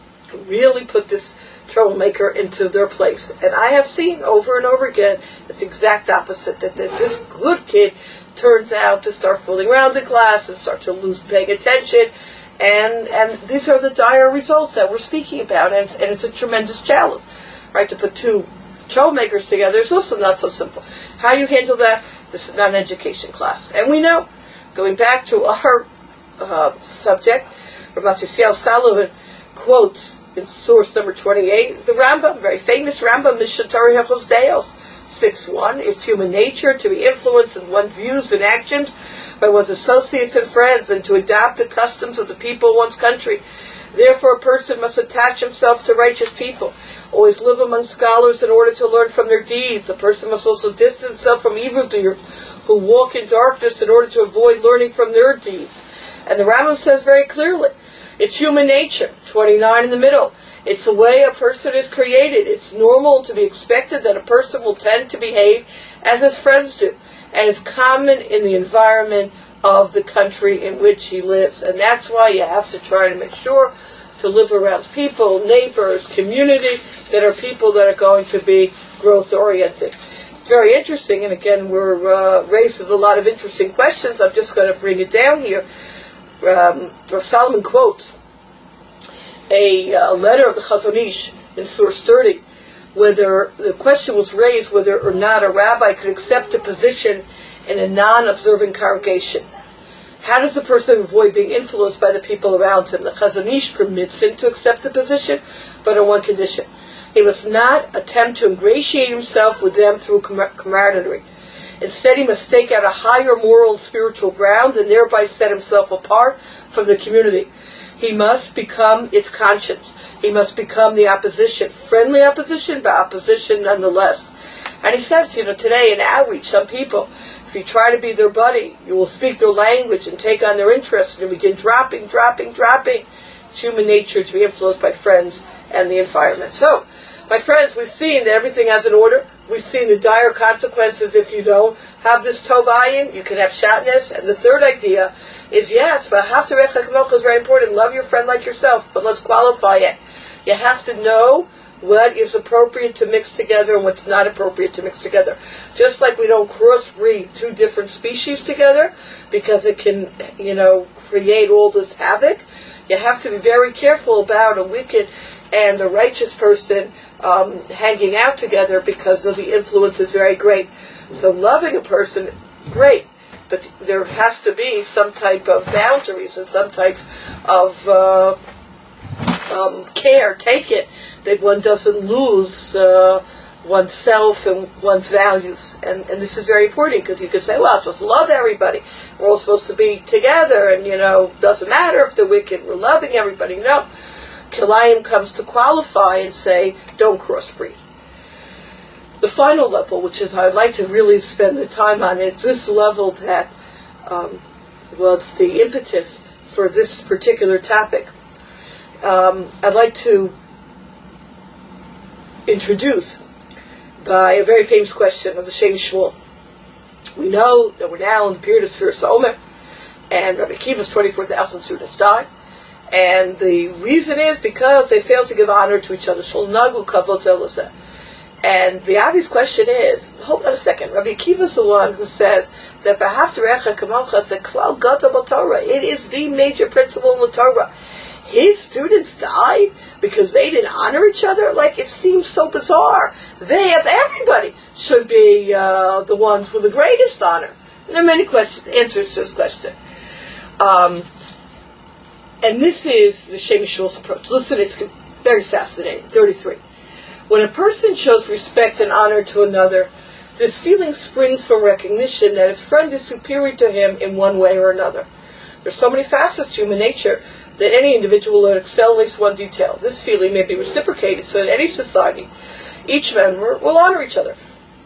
really put this troublemaker into their place. And I have seen over and over again, it's the exact opposite, that, that this good kid turns out to start fooling around in class and start to lose paying attention. And and these are the dire results that we're speaking about, and, and it's a tremendous challenge, right? To put two troublemakers together is also not so simple. How you handle that, this is not an education class. And we know, going back to our uh, subject, Rav Yisrael Salovin quotes in source number twenty-eight, the Rambam, very famous Rambam, Mishnah Torah Hilchos Deos, six one. It's human nature to be influenced in one's views and actions by one's associates and friends, and to adopt the customs of the people of one's country. Therefore, a person must attach himself to righteous people, always live among scholars in order to learn from their deeds. A person must also distance himself from evildoers who walk in darkness in order to avoid learning from their deeds. And the Rambam says very clearly, it's human nature, twenty-nine in the middle. It's the way a person is created. It's normal to be expected that a person will tend to behave as his friends do. And it's common in the environment of the country in which he lives. And that's why you have to try to make sure to live around people, neighbors, community, that are people that are going to be growth-oriented. It's very interesting, and again, we're uh, raised with a lot of interesting questions. I'm just going to bring it down here. Um, Rav Solomon quotes a uh, letter of the Chazon Ish in source thirty, whether the question was raised whether or not a rabbi could accept a position in a non-observant congregation. How does the person avoid being influenced by the people around him? The Chazon Ish permits him to accept the position, but on one condition. He must not attempt to ingratiate himself with them through camaraderie. Instead, he must stake out a higher moral and spiritual ground and thereby set himself apart from the community. He must become its conscience. He must become the opposition. Friendly opposition, but opposition nonetheless. And he says, you know, today in outreach, some people, if you try to be their buddy, you will speak their language and take on their interests and begin dropping, dropping, dropping. It's human nature to be influenced by friends and the environment. So, my friends, we've seen that everything has an order. We've seen the dire consequences if you don't have this tovayin. You can have shatnez. And the third idea is, yes, v'ahavta kamocha is very important. Love your friend like yourself. But let's qualify it. You have to know what is appropriate to mix together and what's not appropriate to mix together. Just like we don't crossbreed two different species together because it can, you know, create all this havoc. You have to be very careful about a wicked and a righteous person um, hanging out together because of the influence is very great. So loving a person, great, but there has to be some type of boundaries and some types of uh, um, care taken that one doesn't lose uh, oneself and one's values. And, and this is very important because you could say, well, I'm supposed to love everybody. We're all supposed to be together and, you know, doesn't matter if they're wicked. We're loving everybody. No. Kilayim comes to qualify and say, don't crossbreed. The final level, which is I'd like to really spend the time on, it's this level that um, was the impetus for this particular topic. Um, I'd like to introduce by a very famous question of the Shem Shmuel. We know that we're now in the period of Sfiras Omer, and Rabbi Akiva's twenty-four thousand students died. And the reason is because they failed to give honor to each other. Nagu kavod zelozeh. And the obvious question is, hold on a second, Rabbi Akiva is the one who says that v'ahavta recha kamocha, it's a klal gadol b'Torah. It is the major principle in the Torah. His students died because they didn't honor each other? Like, it seems so bizarre. They, have everybody, should be uh, the ones with the greatest honor. And there are many questions, answers to this question. Um... And this is the Shem Shmuel's approach. Listen, it's very fascinating. thirty-three. When a person shows respect and honor to another, this feeling springs from recognition that his friend is superior to him in one way or another. There's so many facets to human nature that any individual will excel at least one detail. This feeling may be reciprocated so that any society, each member will honor each other.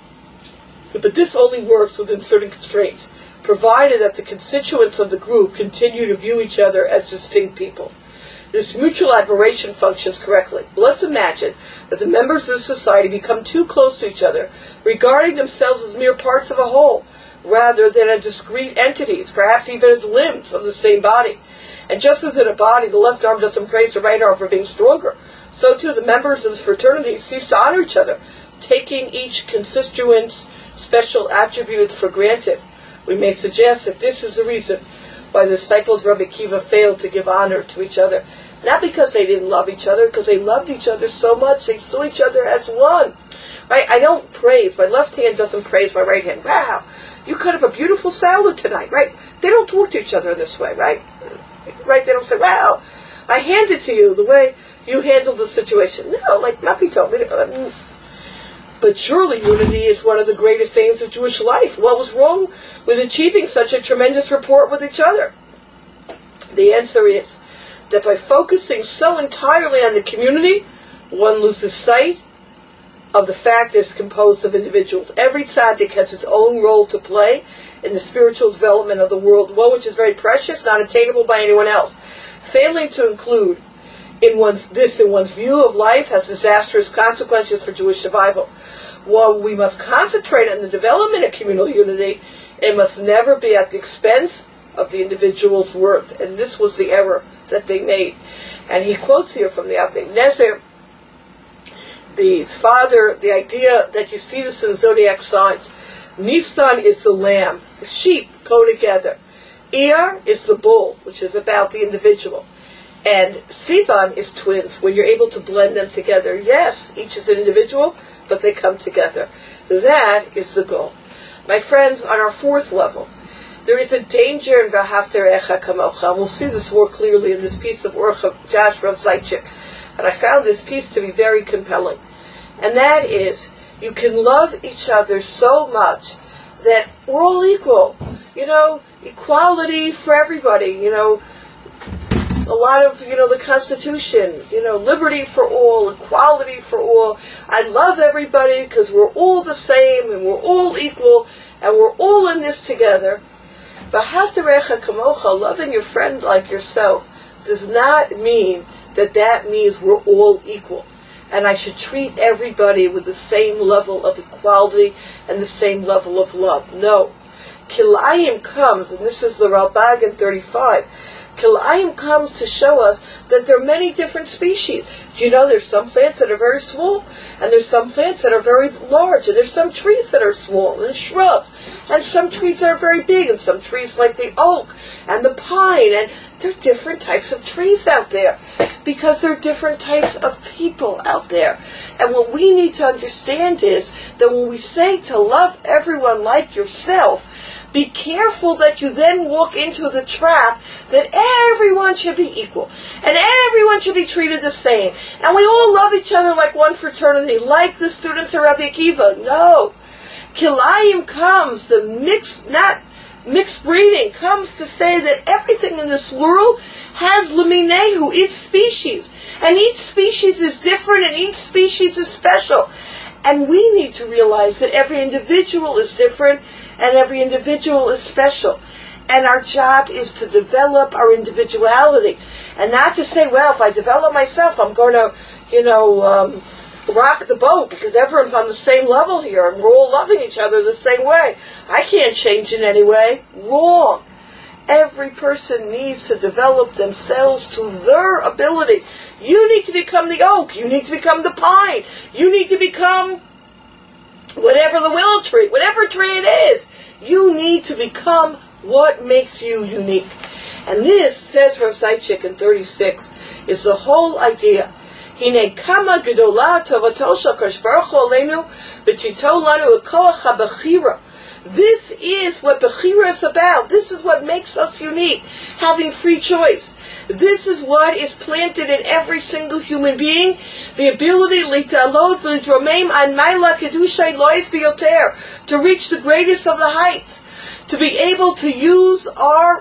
But this only works within certain constraints, provided that the constituents of the group continue to view each other as distinct people. This mutual admiration functions correctly. Let's imagine that the members of the society become too close to each other, regarding themselves as mere parts of a whole, rather than as discrete entities, perhaps even as limbs of the same body. And just as in a body, the left arm doesn't praise the right arm for being stronger, so too the members of this fraternity cease to honor each other, taking each constituent's special attributes for granted. We may suggest that this is the reason why the disciples of Rabbi Akiva failed to give honor to each other. Not because they didn't love each other, because they loved each other so much, they saw each other as one. Right? I don't praise. My left hand doesn't praise my right hand. Wow, you cut up a beautiful salad tonight, right? They don't talk to each other this way, right? Right? They don't say, wow, I hand it to you the way you handled the situation. No, like Mappy told me. Um, But surely unity is one of the greatest aims of Jewish life. What was wrong with achieving such a tremendous rapport with each other? The answer is that by focusing so entirely on the community, one loses sight of the fact that it's composed of individuals. Every tzaddik has its own role to play in the spiritual development of the world, one which is very precious, not attainable by anyone else. Failing to include in one's this in one's view of life has disastrous consequences for Jewish survival. While we must concentrate on the development of communal unity, it must never be at the expense of the individual's worth. And this was the error that they made. And he quotes here from the Avnei Nezer, the father, the idea that you see this in the zodiac signs. Nisan is the lamb, the sheep go together. Iyar is the bull, which is about the individual. And Sivan is twins, when you're able to blend them together. Yes, each is an individual, but they come together. That is the goal. My friends, on our fourth level, There is a danger in V'ahavta kamocha. And we'll see this more clearly in this piece of work of Josh Rav Zaychik. And I found this piece to be very compelling. And that is, you can love each other so much that we're all equal. You know, equality for everybody. You know, a lot of, you know, the Constitution, you know, liberty for all, equality for all. I love everybody because we're all the same and we're all equal and we're all in this together. V'ahavta kamocha, loving your friend like yourself, does not mean that that means we're all equal. And I should treat everybody with the same level of equality and the same level of love. No. Kilayim comes, and this is the Ralbag in thirty-five, Kilayim comes to show us that there are many different species. Do you know there's some plants that are very small, and there's some plants that are very large, and there's some trees that are small, and shrubs, and some trees that are very big, and some trees like the oak, and the pine, and there are different types of trees out there, because there are different types of people out there. And what we need to understand is that when we say to love everyone like yourself, be careful that you then walk into the trap that everyone should be equal and everyone should be treated the same and we all love each other like one fraternity, like the students of Rabbi Akiva. No. Kilayim comes, the mixed, not mixed breeding, comes to say that everything in this world has leminehu, each species. And each species is different and each species is special. And we need to realize that every individual is different and every individual is special. And our job is to develop our individuality. And not to say, well, if I develop myself, I'm going to, you know, um, rock the boat because everyone's on the same level here and we're all loving each other the same way. I can't change in any way. Wrong. Every person needs to develop themselves to their ability. You need to become the oak. You need to become the pine. You need to become whatever the willow tree, whatever tree it is. You need to become what makes you unique. And this, says Rav Zaychik in thirty-six, is the whole idea. Hine kama gedola tovato shel Kadosh Baruch Hu aleinu b'tito lanu koach habechira. This is what Bechira is about. This is what makes us unique, having free choice. This is what is planted in every single human being, the ability litalot v'litromem an maila kedushay lois biyoter, to reach the greatest of the heights, to be able to use our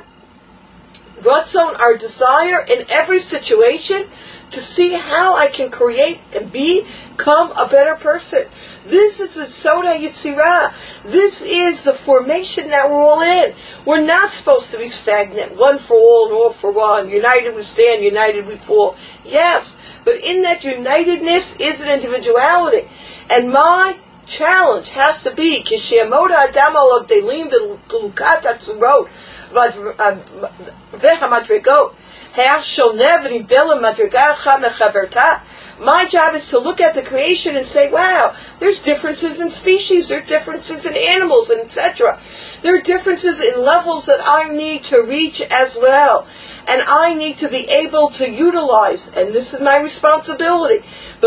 ratzon, our desire in every situation, to see how I can create and become a better person. This is the Soda Yitzirah. This is the formation that we're all in. We're not supposed to be stagnant. One for all and all for one. United we stand, united we fall. Yes, but in that unitedness is an individuality. And my challenge has to be Kishiamoda Adamo of Delim V'Lukat Atzurot V'Hamadregot. My job is to look at the creation and say, wow, there's differences in species, there are differences in animals, and et cetera. There are differences in levels that I need to reach as well. And I need to be able to utilize, and this is my responsibility,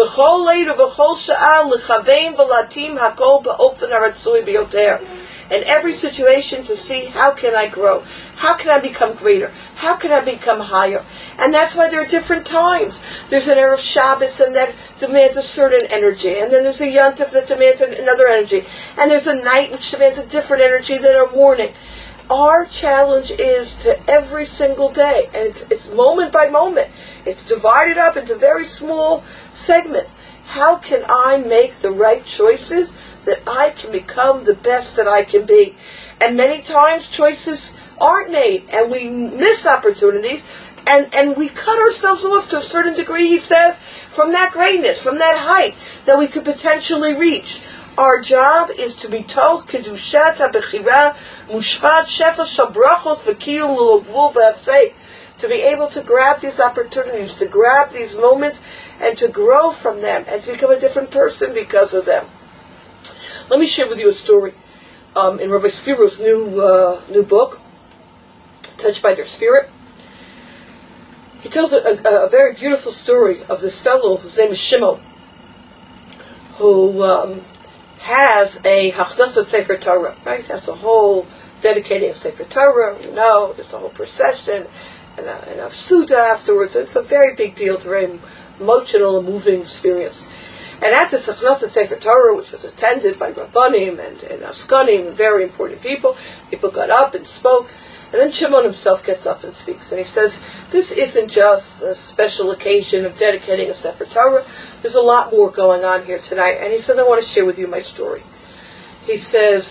in every situation to see how can I grow, how can I become greater, how can I become higher. And that's why there are different times. There's an Erev Shabbos and that demands a certain energy, and then there's a Yontif that demands another energy, and there's a night which demands a different energy than a morning. Our challenge is to every single day, and it's, it's moment by moment. It's divided up into very small segments. How can I make the right choices that I can become the best that I can be? And many times choices aren't made, and we miss opportunities, and, and we cut ourselves off to a certain degree, he says, from that greatness, from that height that we could potentially reach. Our job is to be told kedushat habechira mushpat shefa shabrachos v'kiyum l'lovul v'afsei, to be able to grab these opportunities, to grab these moments, and to grow from them, and to become a different person because of them. Let me share with you a story um, in Rabbi Spiro's new uh, new book, Touched by Their Spirit. He tells a, a, a very beautiful story of this fellow whose name is Shimon, who um, has a Hachnasat Sefer Torah, right? That's a whole dedicating of Sefer Torah. You know, there's a whole procession and a, and a Suda afterwards. It's a very big deal. It's a very emotional and moving experience. And at this Hachnasat Sefer Torah, which was attended by Rabbanim and, and Askanim, and very important people, people got up and spoke. And then Shimon himself gets up and speaks. And he says, this isn't just a special occasion of dedicating a Sefer Torah. There's a lot more going on here tonight. And he says, I want to share with you my story. He says,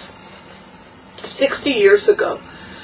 sixty years ago,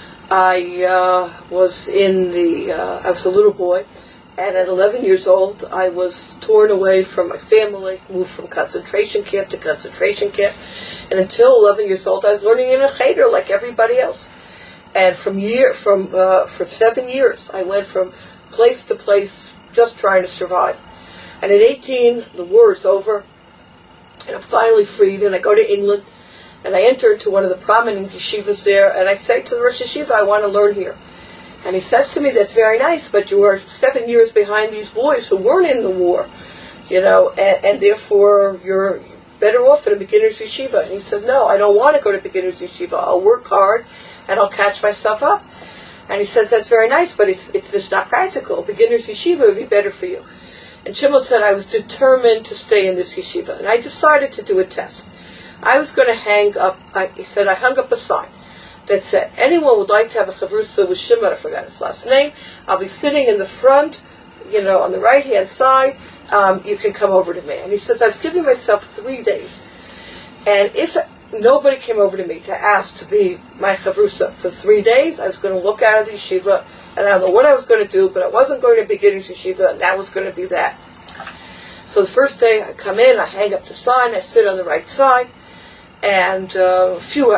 I uh, was in the, uh, I was a little boy. And at eleven years old, I was torn away from my family, moved from concentration camp to concentration camp. And until eleven years old, I was learning in a cheder like everybody else. And from year, from uh, for seven years, I went from place to place, just trying to survive. And at eighteen, the war is over, and I'm finally freed. And I go to England, and I enter into one of the prominent yeshivas there. And I say to the Rosh Yeshiva, I want to learn here. And he says to me, "That's very nice, but you are seven years behind these boys who weren't in the war, you know, and, and therefore you're better off in a beginner's yeshiva." And he said, "No, I don't want to go to beginner's yeshiva. I'll work hard, and I'll catch myself up." And he says, "That's very nice, but it's it's just not practical. Beginner's yeshiva would be better for you." And Shimon said, "I was determined to stay in this yeshiva, and I decided to do a test. I was going to hang up." I, he said, "I hung up a sign that said, anyone would like to have a chavrusa with Shimon," I forgot his last name, "I'll be sitting in the front, you know, on the right-hand side. Um, you can come over to me." And he says, "I've given myself three days. And if nobody came over to me to ask to be my chavrusa for three days, I was going to look out of the yeshiva, and I don't know what I was going to do, but I wasn't going to beginner's yeshiva, and that was going to be that." So the first day I come in, I hang up the sign, I sit on the right side, and uh, a few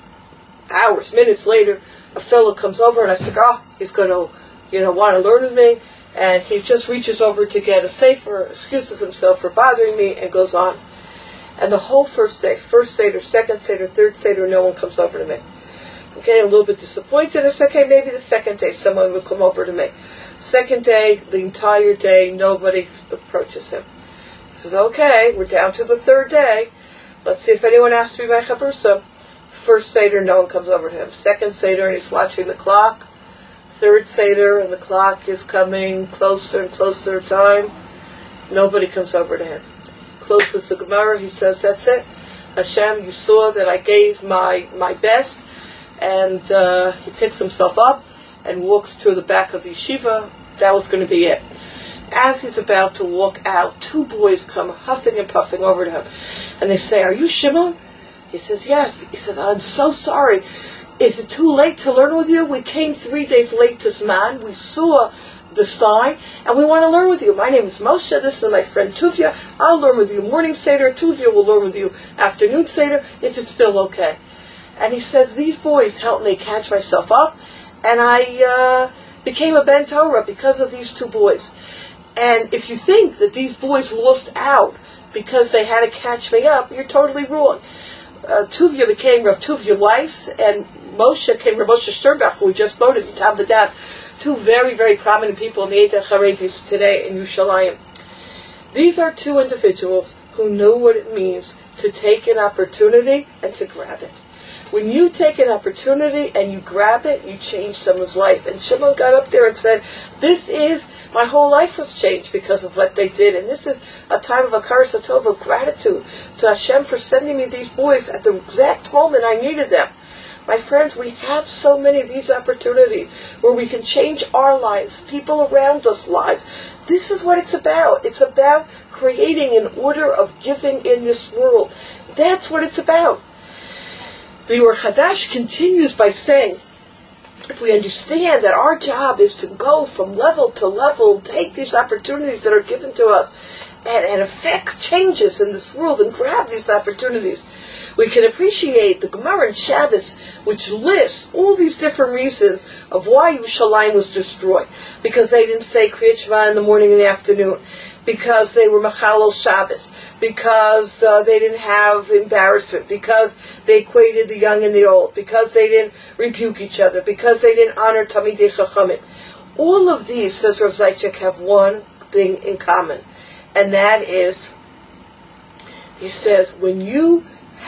hours, minutes later, a fellow comes over, and I think, oh, he's going to, you know, want to learn with me. And he just reaches over to get a sefer, excuses himself for bothering me, and goes on. And the whole first day, first seder, second seder, third seder, no one comes over to me. I'm getting a little bit disappointed. I said, okay, maybe the second day someone will come over to me. Second day, the entire day, nobody approaches him. He says, okay, we're down to the third day. Let's see if anyone asks to be my chavrusa. First seder, no one comes over to him. Second seder, and he's watching the clock. Third seder, and the clock is coming closer and closer time. Nobody comes over to him. Closes the Gemara, he says, that's it. Hashem, you saw that I gave my, my best. And uh, he picks himself up and walks to the back of the yeshiva. That was going to be it. As he's about to walk out, two boys come huffing and puffing over to him. And they say, "Are you Shimon?" He says, "Yes." He said, "I'm so sorry. Is it too late to learn with you? We came three days late to Zman. We saw the sign, and we want to learn with you. My name is Moshe. This is my friend Tuvia. I'll learn with you morning Seder. Tuvia will learn with you afternoon Seder. Is it still okay?" And he says, these boys helped me catch myself up, and I uh, became a Ben Torah because of these two boys. And if you think that these boys lost out because they had to catch me up, you're totally wrong. Uh, Tuvia became Rav Tuvia Weiss, and Moshe came Rav Moshe Sternbach, who we just voted in Tam V'Dat, two very, very prominent people in the Eidei Charedis today in Yerushalayim. These are two individuals who know what it means to take an opportunity and to grab it. When you take an opportunity and you grab it, you change someone's life. And Shimon got up there and said, this is, my whole life was changed because of what they did. And this is a time of Hakaras Hatov, of gratitude to Hashem for sending me these boys at the exact moment I needed them. My friends, we have so many of these opportunities where we can change our lives, people around us' lives. This is what it's about. It's about creating an order of giving in this world. That's what it's about. The Or Chadash continues by saying, if we understand that our job is to go from level to level, take these opportunities that are given to us, and, and affect changes in this world, and grab these opportunities, we can appreciate the Gemara in Shabbos, which lists all these different reasons of why Yerushalayim was destroyed. Because they didn't say Kriyat Shema in the morning and the afternoon, because they were Machalol Shabbos, because uh, they didn't have embarrassment, because they equated the young and the old, because they didn't rebuke each other, because they didn't honor Talmidei Chachamim. All of these, says Rav Zaitchik, have one thing in common, and that is, he says, when you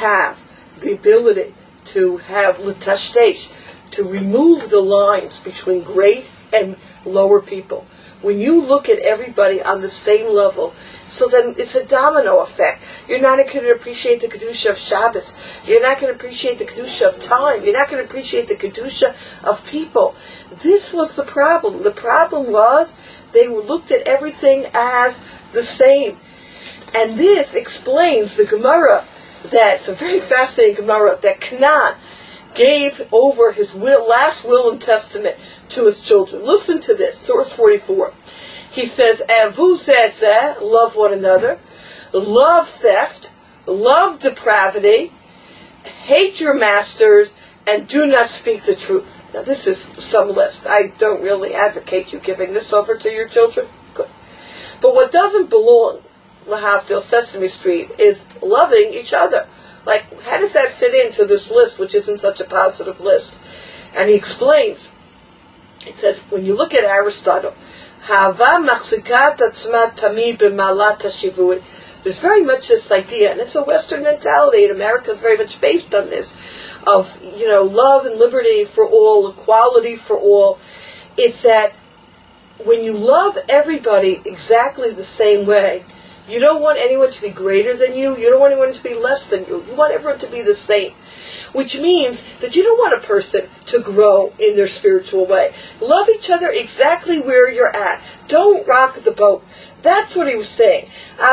have the ability to have l'tashtesh, to remove the lines between great and lower people. When you look at everybody on the same level, so then it's a domino effect. You're not going to appreciate the Kedusha of Shabbos. You're not going to appreciate the Kedusha of time. You're not going to appreciate the Kedusha of people. This was the problem. The problem was they looked at everything as the same. And this explains the Gemara, that's a very fascinating Gemara, that Canaan gave over his will, last will and testament to his children. Listen to this, source forty-four. He says, Avu zeh, love one another, love theft, love depravity, hate your masters, and do not speak the truth. Now this is some list. I don't really advocate you giving this over to your children. Good. But what doesn't belong, Lahavdil Sesame Street, is loving each other. Like, how does that fit into this list, which isn't such a positive list? And he explains, he says, when you look at Aristotle, Hava machzikat atzma tamid b'malat hashivui. There's very much this idea, and it's a Western mentality, and America is very much based on this, of, you know, love and liberty for all, equality for all. It's that when you love everybody exactly the same way, you don't want anyone to be greater than you. You don't want anyone to be less than you. You want everyone to be the same. Which means that you don't want a person to grow in their spiritual way. Love each other exactly where you're at. Don't rock the boat. That's what he was saying.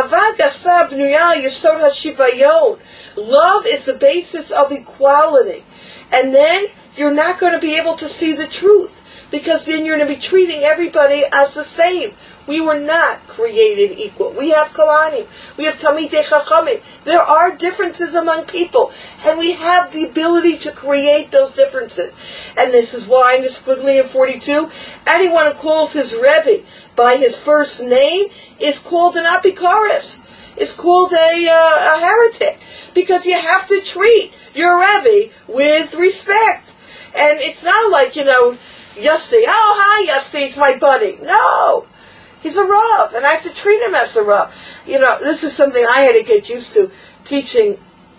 Love is the basis of equality. And then you're not going to be able to see the truth, because then you're going to be treating everybody as the same. We were not created equal. We have Kohanim. We have Talmidei Chachamim. There are differences among people, and we have the ability to create those differences. And this is why in the Squiggly in forty-two, anyone who calls his Rebbe by his first name is called an Apikaris. Is called a, uh, a heretic. Because you have to treat your Rebbe with respect. And it's not like, you know, Yossi, oh, hi, Yossi, it's my buddy. No. He's a Rav, and I have to treat him as a Rav. You know, this is something I had to get used to, teaching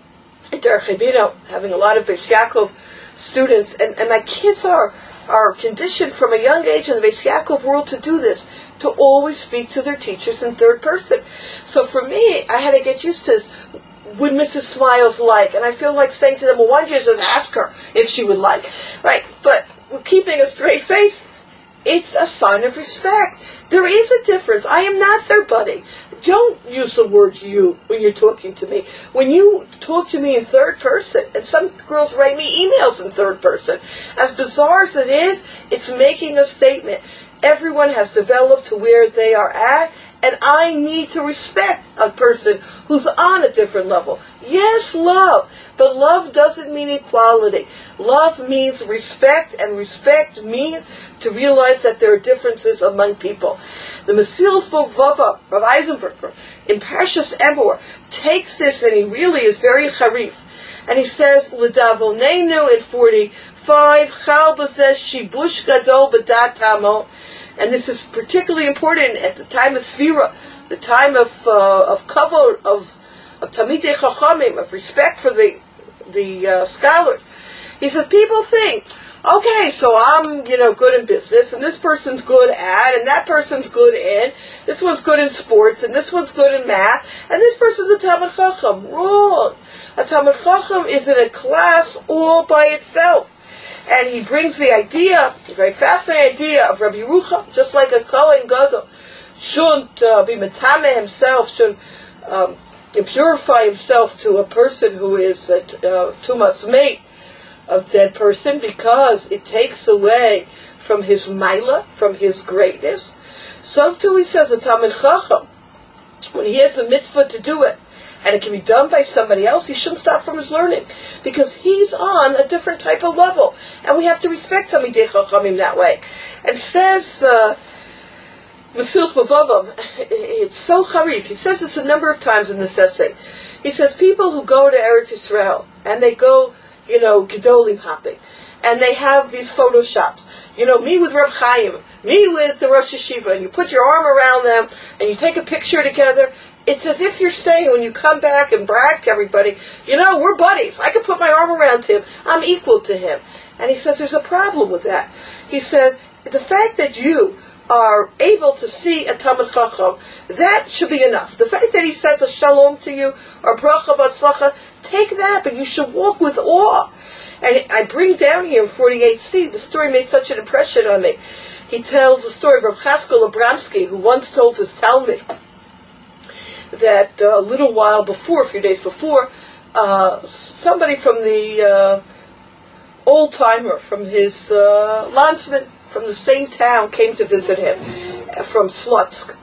at Derech Hebino, having a lot of Beis Yaakov students, and, and my kids are are conditioned from a young age in the Beis Yaakov world to do this, to always speak to their teachers in third person. So for me, I had to get used to this. Would Missus Smiles like? And I feel like saying to them, well, why don't you just ask her if she would like? Right? But keeping a straight face, it's a sign of respect. There is a difference. I am not their buddy. Don't use the word you when you're talking to me. When you talk to me in third person, and some girls write me emails in third person, as bizarre as it is, it's making a statement. Everyone has developed to where they are at, and I need to respect a person who's on a different level. Yes, love, but love doesn't mean equality. Love means respect, and respect means to realize that there are differences among people. The Mesilas Vava, Rav Eisenberger, in Parshas Emor, takes this, and he really is very charif. And he says, L'davonenu in forty-five, Chal b'zeh shibush gadol b'dat tamo. And this is particularly important at the time of Sfira, the time of uh, of kavod, of of Talmidei Chachamim, of respect for the the uh, scholars. He says people think, okay, so I'm you know good in business, and this person's good at, and that person's good in, this one's good in sports, and this one's good in math, and this person's a Talmid Chacham. Wrong. A Talmid Chacham is in a class all by itself. And he brings the idea, a very fascinating idea, of Rabbi Yerucham, just like a Kohen Gadol, shouldn't uh, be metame himself, shouldn't um, purify himself to a person who is a uh, tumas mate of that person, because it takes away from his maila, from his greatness. So too, he says, a Talmid Chacham, when he has a mitzvah to do it, and it can be done by somebody else, he shouldn't stop from his learning, because he's on a different type of level, and we have to respect Talmidei Chachamim that way. And says uh, Mesilas Vava, it's so charif. He says this a number of times in this essay. He says people who go to Eretz Yisrael and they go, you know, gedolim hopping, and they have these photoshops. You know, me with Reb Chaim, me with the Rosh Yeshiva, and you put your arm around them, and you take a picture together. It's as if you're saying when you come back and brag to everybody, you know, we're buddies. I can put my arm around him. I'm equal to him. And he says there's a problem with that. He says the fact that you are able to see a Talmid Chacham, that should be enough. The fact that he says a shalom to you, or bracha b'atzlacha, take that, but you should walk with awe. And I bring down here in forty-eight C, the story made such an impression on me. He tells the story of Rav Chaskel Abramsky, who once told his Talmud that uh, a little while before, a few days before, uh, somebody from the uh, old-timer, from his uh, landsman, from the same town, came to visit him, from Slutsk.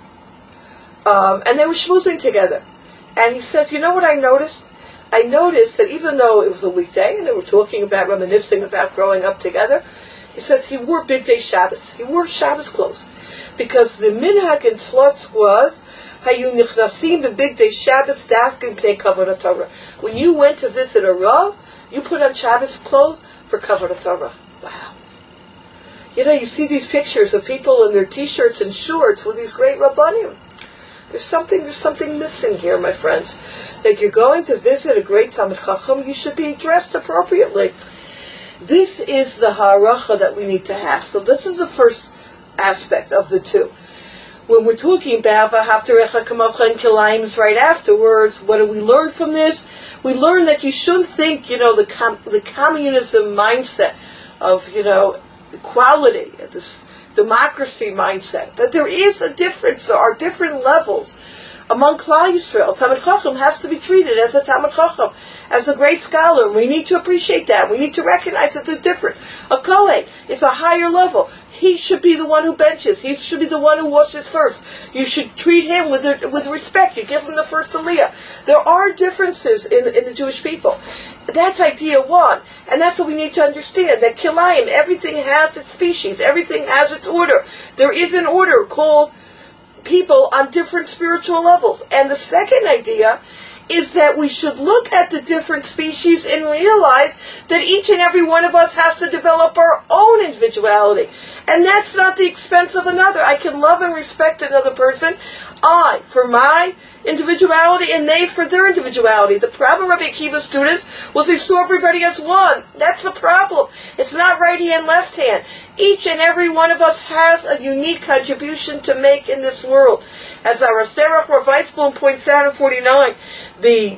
Um, and they were schmoozing together. And he says, you know what I noticed? I noticed that even though it was a weekday, and they were talking about, reminiscing about growing up together, he says he wore big day Shabbos. He wore Shabbos clothes. Because the minhag in Slutsk was, Hayu nichnasim b'big day Shabbos dafkim pnei kavod Torah. When you went to visit a Rav, you put on Shabbos clothes for kavod Torah. Wow. You know, you see these pictures of people in their t-shirts and shorts with these great Rabbanim. There's something, there's something missing here, my friends. That you're going to visit a great Talmid Chacham, you should be dressed appropriately. This is the haracha that we need to have. So this is the first aspect of the two. When we're talking about V'haftarecha kamocha and kilayim right afterwards, what do we learn from this? We learn that you shouldn't think, you know, the com- the communism mindset of, you know, equality, this democracy mindset, that there is a difference, there are different levels among Klal Yisrael. Talmid Chacham has to be treated as a Talmid Chacham, as a great scholar. We need to appreciate that. We need to recognize that they're different. A Kohen is a higher level. He should be the one who benches. He should be the one who washes first. You should treat him with with respect. You give him the first aliyah. There are differences in, in the Jewish people. That's idea one. And that's what we need to understand. That kilayim, everything has its species. Everything has its order. There is an order called people on different spiritual levels. And the second idea is that we should look at the different species and realize that each and every one of us has to develop our own individuality. And that's not the expense of another. I can love and respect another person, I for my individuality and they for their individuality. The problem Rabbi Akiva's students was they saw everybody as one. That's the problem. It's not right hand, left hand. Each and every one of us has a unique contribution to make in this world. As our Rasterach Rav Weizblum points out in forty-nine, the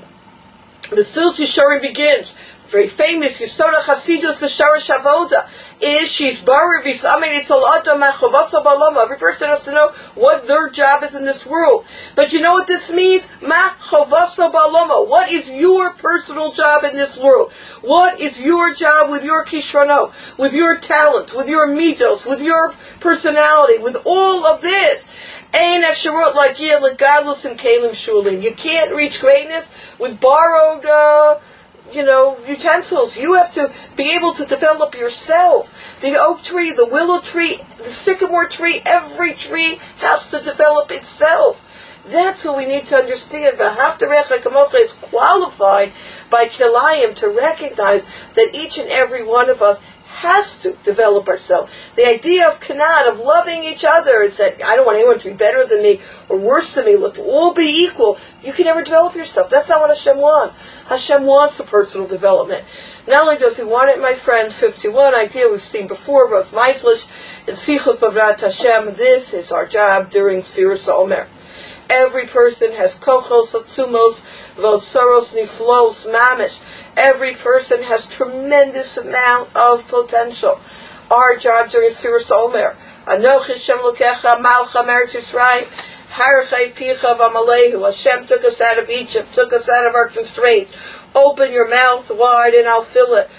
Mesilas Yesharim begins. Very famous Yesod Chasidus v'Sharash Avoda is she's buried v'samin itzol adam ma'chavasa b'alama. Every person has to know what their job is in this world. But you know what this means? Ma'chavasa b'alama. What is your personal job in this world? What is your job with your kishrono, with your talent, with your midos, with your personality, with all of this? Ein efsharot like yeh legadlus and kalim shulim. You can't reach greatness with borrowed Uh, you know, utensils. You have to be able to develop yourself. The oak tree, the willow tree, the sycamore tree, every tree has to develop itself. That's what we need to understand. V'haftarecha kamocha is qualified by kilayim to recognize that each and every one of us has to develop ourselves. The idea of kanan, of loving each other, is that I don't want anyone to be better than me or worse than me. Let's all be equal. You can never develop yourself. That's not what Hashem wants. Hashem wants the personal development. Not only does He want it, my friends, fifty-one idea we've seen before, Rav Meislish and Sichos Bavrat Hashem. This is our job during Sfiras HaOmer. Every person has kochos, atzumos, votsoros, niflos, mamish. Every person has tremendous amount of potential. Our job during Sfiras HaOmer, Anochi Shem Lukecha, Malcha Meretz Yisrael, Harachai Picha V'Amalehu. Hashem took us out of Egypt, took us out of our constraints. Open your mouth wide and I'll fill it.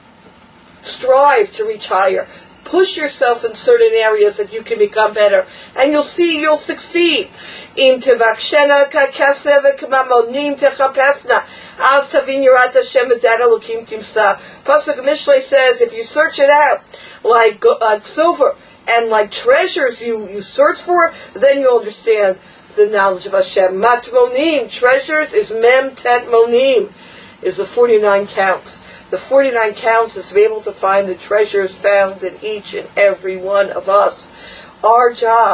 Strive to reach higher. Push yourself in certain areas that you can become better. And you'll see you'll succeed. Im tevakshena kakesev k'mamonim techapesna. Az tavin yirat Hashem v'dat Elokim timsa. Pasuk Mishlei says, if you search it out like, like silver and like treasures you, you search for, then you'll understand the knowledge of Hashem. Matmonim, treasures, is mem tet monim, is the forty-nine counts. The forty-nine counts is to be able to find the treasures found in each and every one of us. Our job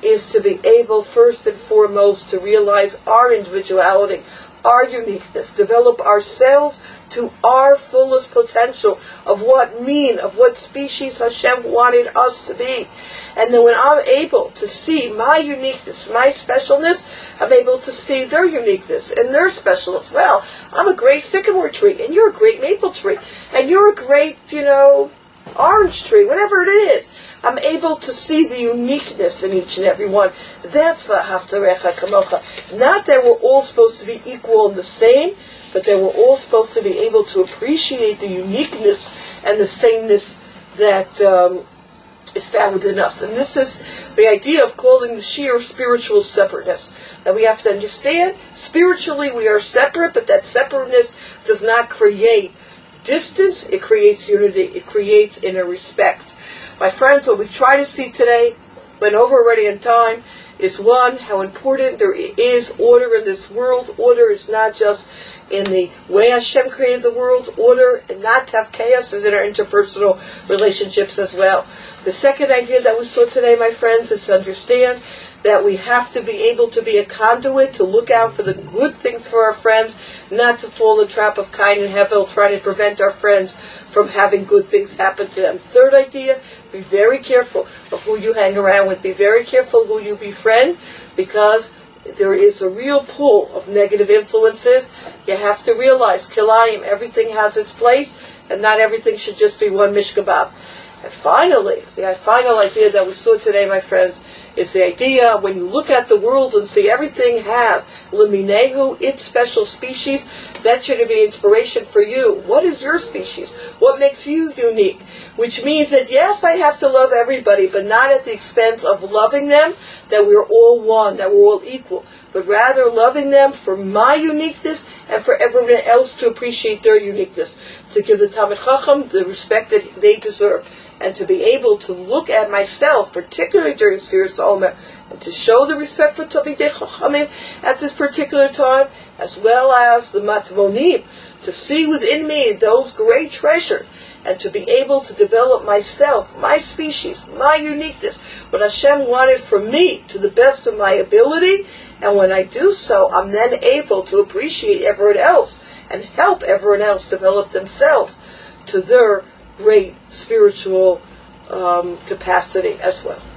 is to be able, first and foremost, to realize our individuality, our uniqueness, develop ourselves to our fullest potential of what mean, of what species Hashem wanted us to be. And then when I'm able to see my uniqueness, my specialness, I'm able to see their uniqueness and their specialness. Well, I'm a great sycamore tree, and you're a great maple tree, and you're a great, you know, orange tree, whatever it is. I'm able to see the uniqueness in each and every one. That's v'ahavtarecha kamocha. Not that we're all supposed to be equal and the same, but that we're all supposed to be able to appreciate the uniqueness and the sameness that um, is found within us. And this is the idea of calling the sheer spiritual separateness. That we have to understand, spiritually we are separate, but that separateness does not create distance, it creates unity, it creates inner respect. My friends, what we try to see today, went over already in time, is one, how important there is order in this world. Order is not just in the way Hashem created the world. Order, and not to have chaos, is in our interpersonal relationships as well. The second idea that we saw today, my friends, is to understand that we have to be able to be a conduit, to look out for the good things for our friends, not to fall in the trap of Cain and Hevel, trying to prevent our friends from having good things happen to them. Third idea, be very careful of who you hang around with. Be very careful who you befriend, because there is a real pull of negative influences. You have to realize, Kilayim, everything has its place, and not everything should just be one mishkabab. And finally, the final idea that we saw today, my friends, is the idea when you look at the world and see everything have liminehu, its special species, that should be inspiration for you. What is your species? What makes you unique? Which means that yes, I have to love everybody, but not at the expense of loving them, that we're all one, that we're all equal, but rather loving them for my uniqueness and for everyone else to appreciate their uniqueness, to give the Talmid Chacham the respect that they deserve, and to be able to look at myself, particularly during Sfiras Omer, and to show the respect for Talmidei Chachamim at this particular time, as well as the Matmonim, to see within me those great treasures, and to be able to develop myself, my species, my uniqueness, what Hashem wanted from me to the best of my ability. And when I do so, I'm then able to appreciate everyone else and help everyone else develop themselves to their great spiritual um, capacity as well.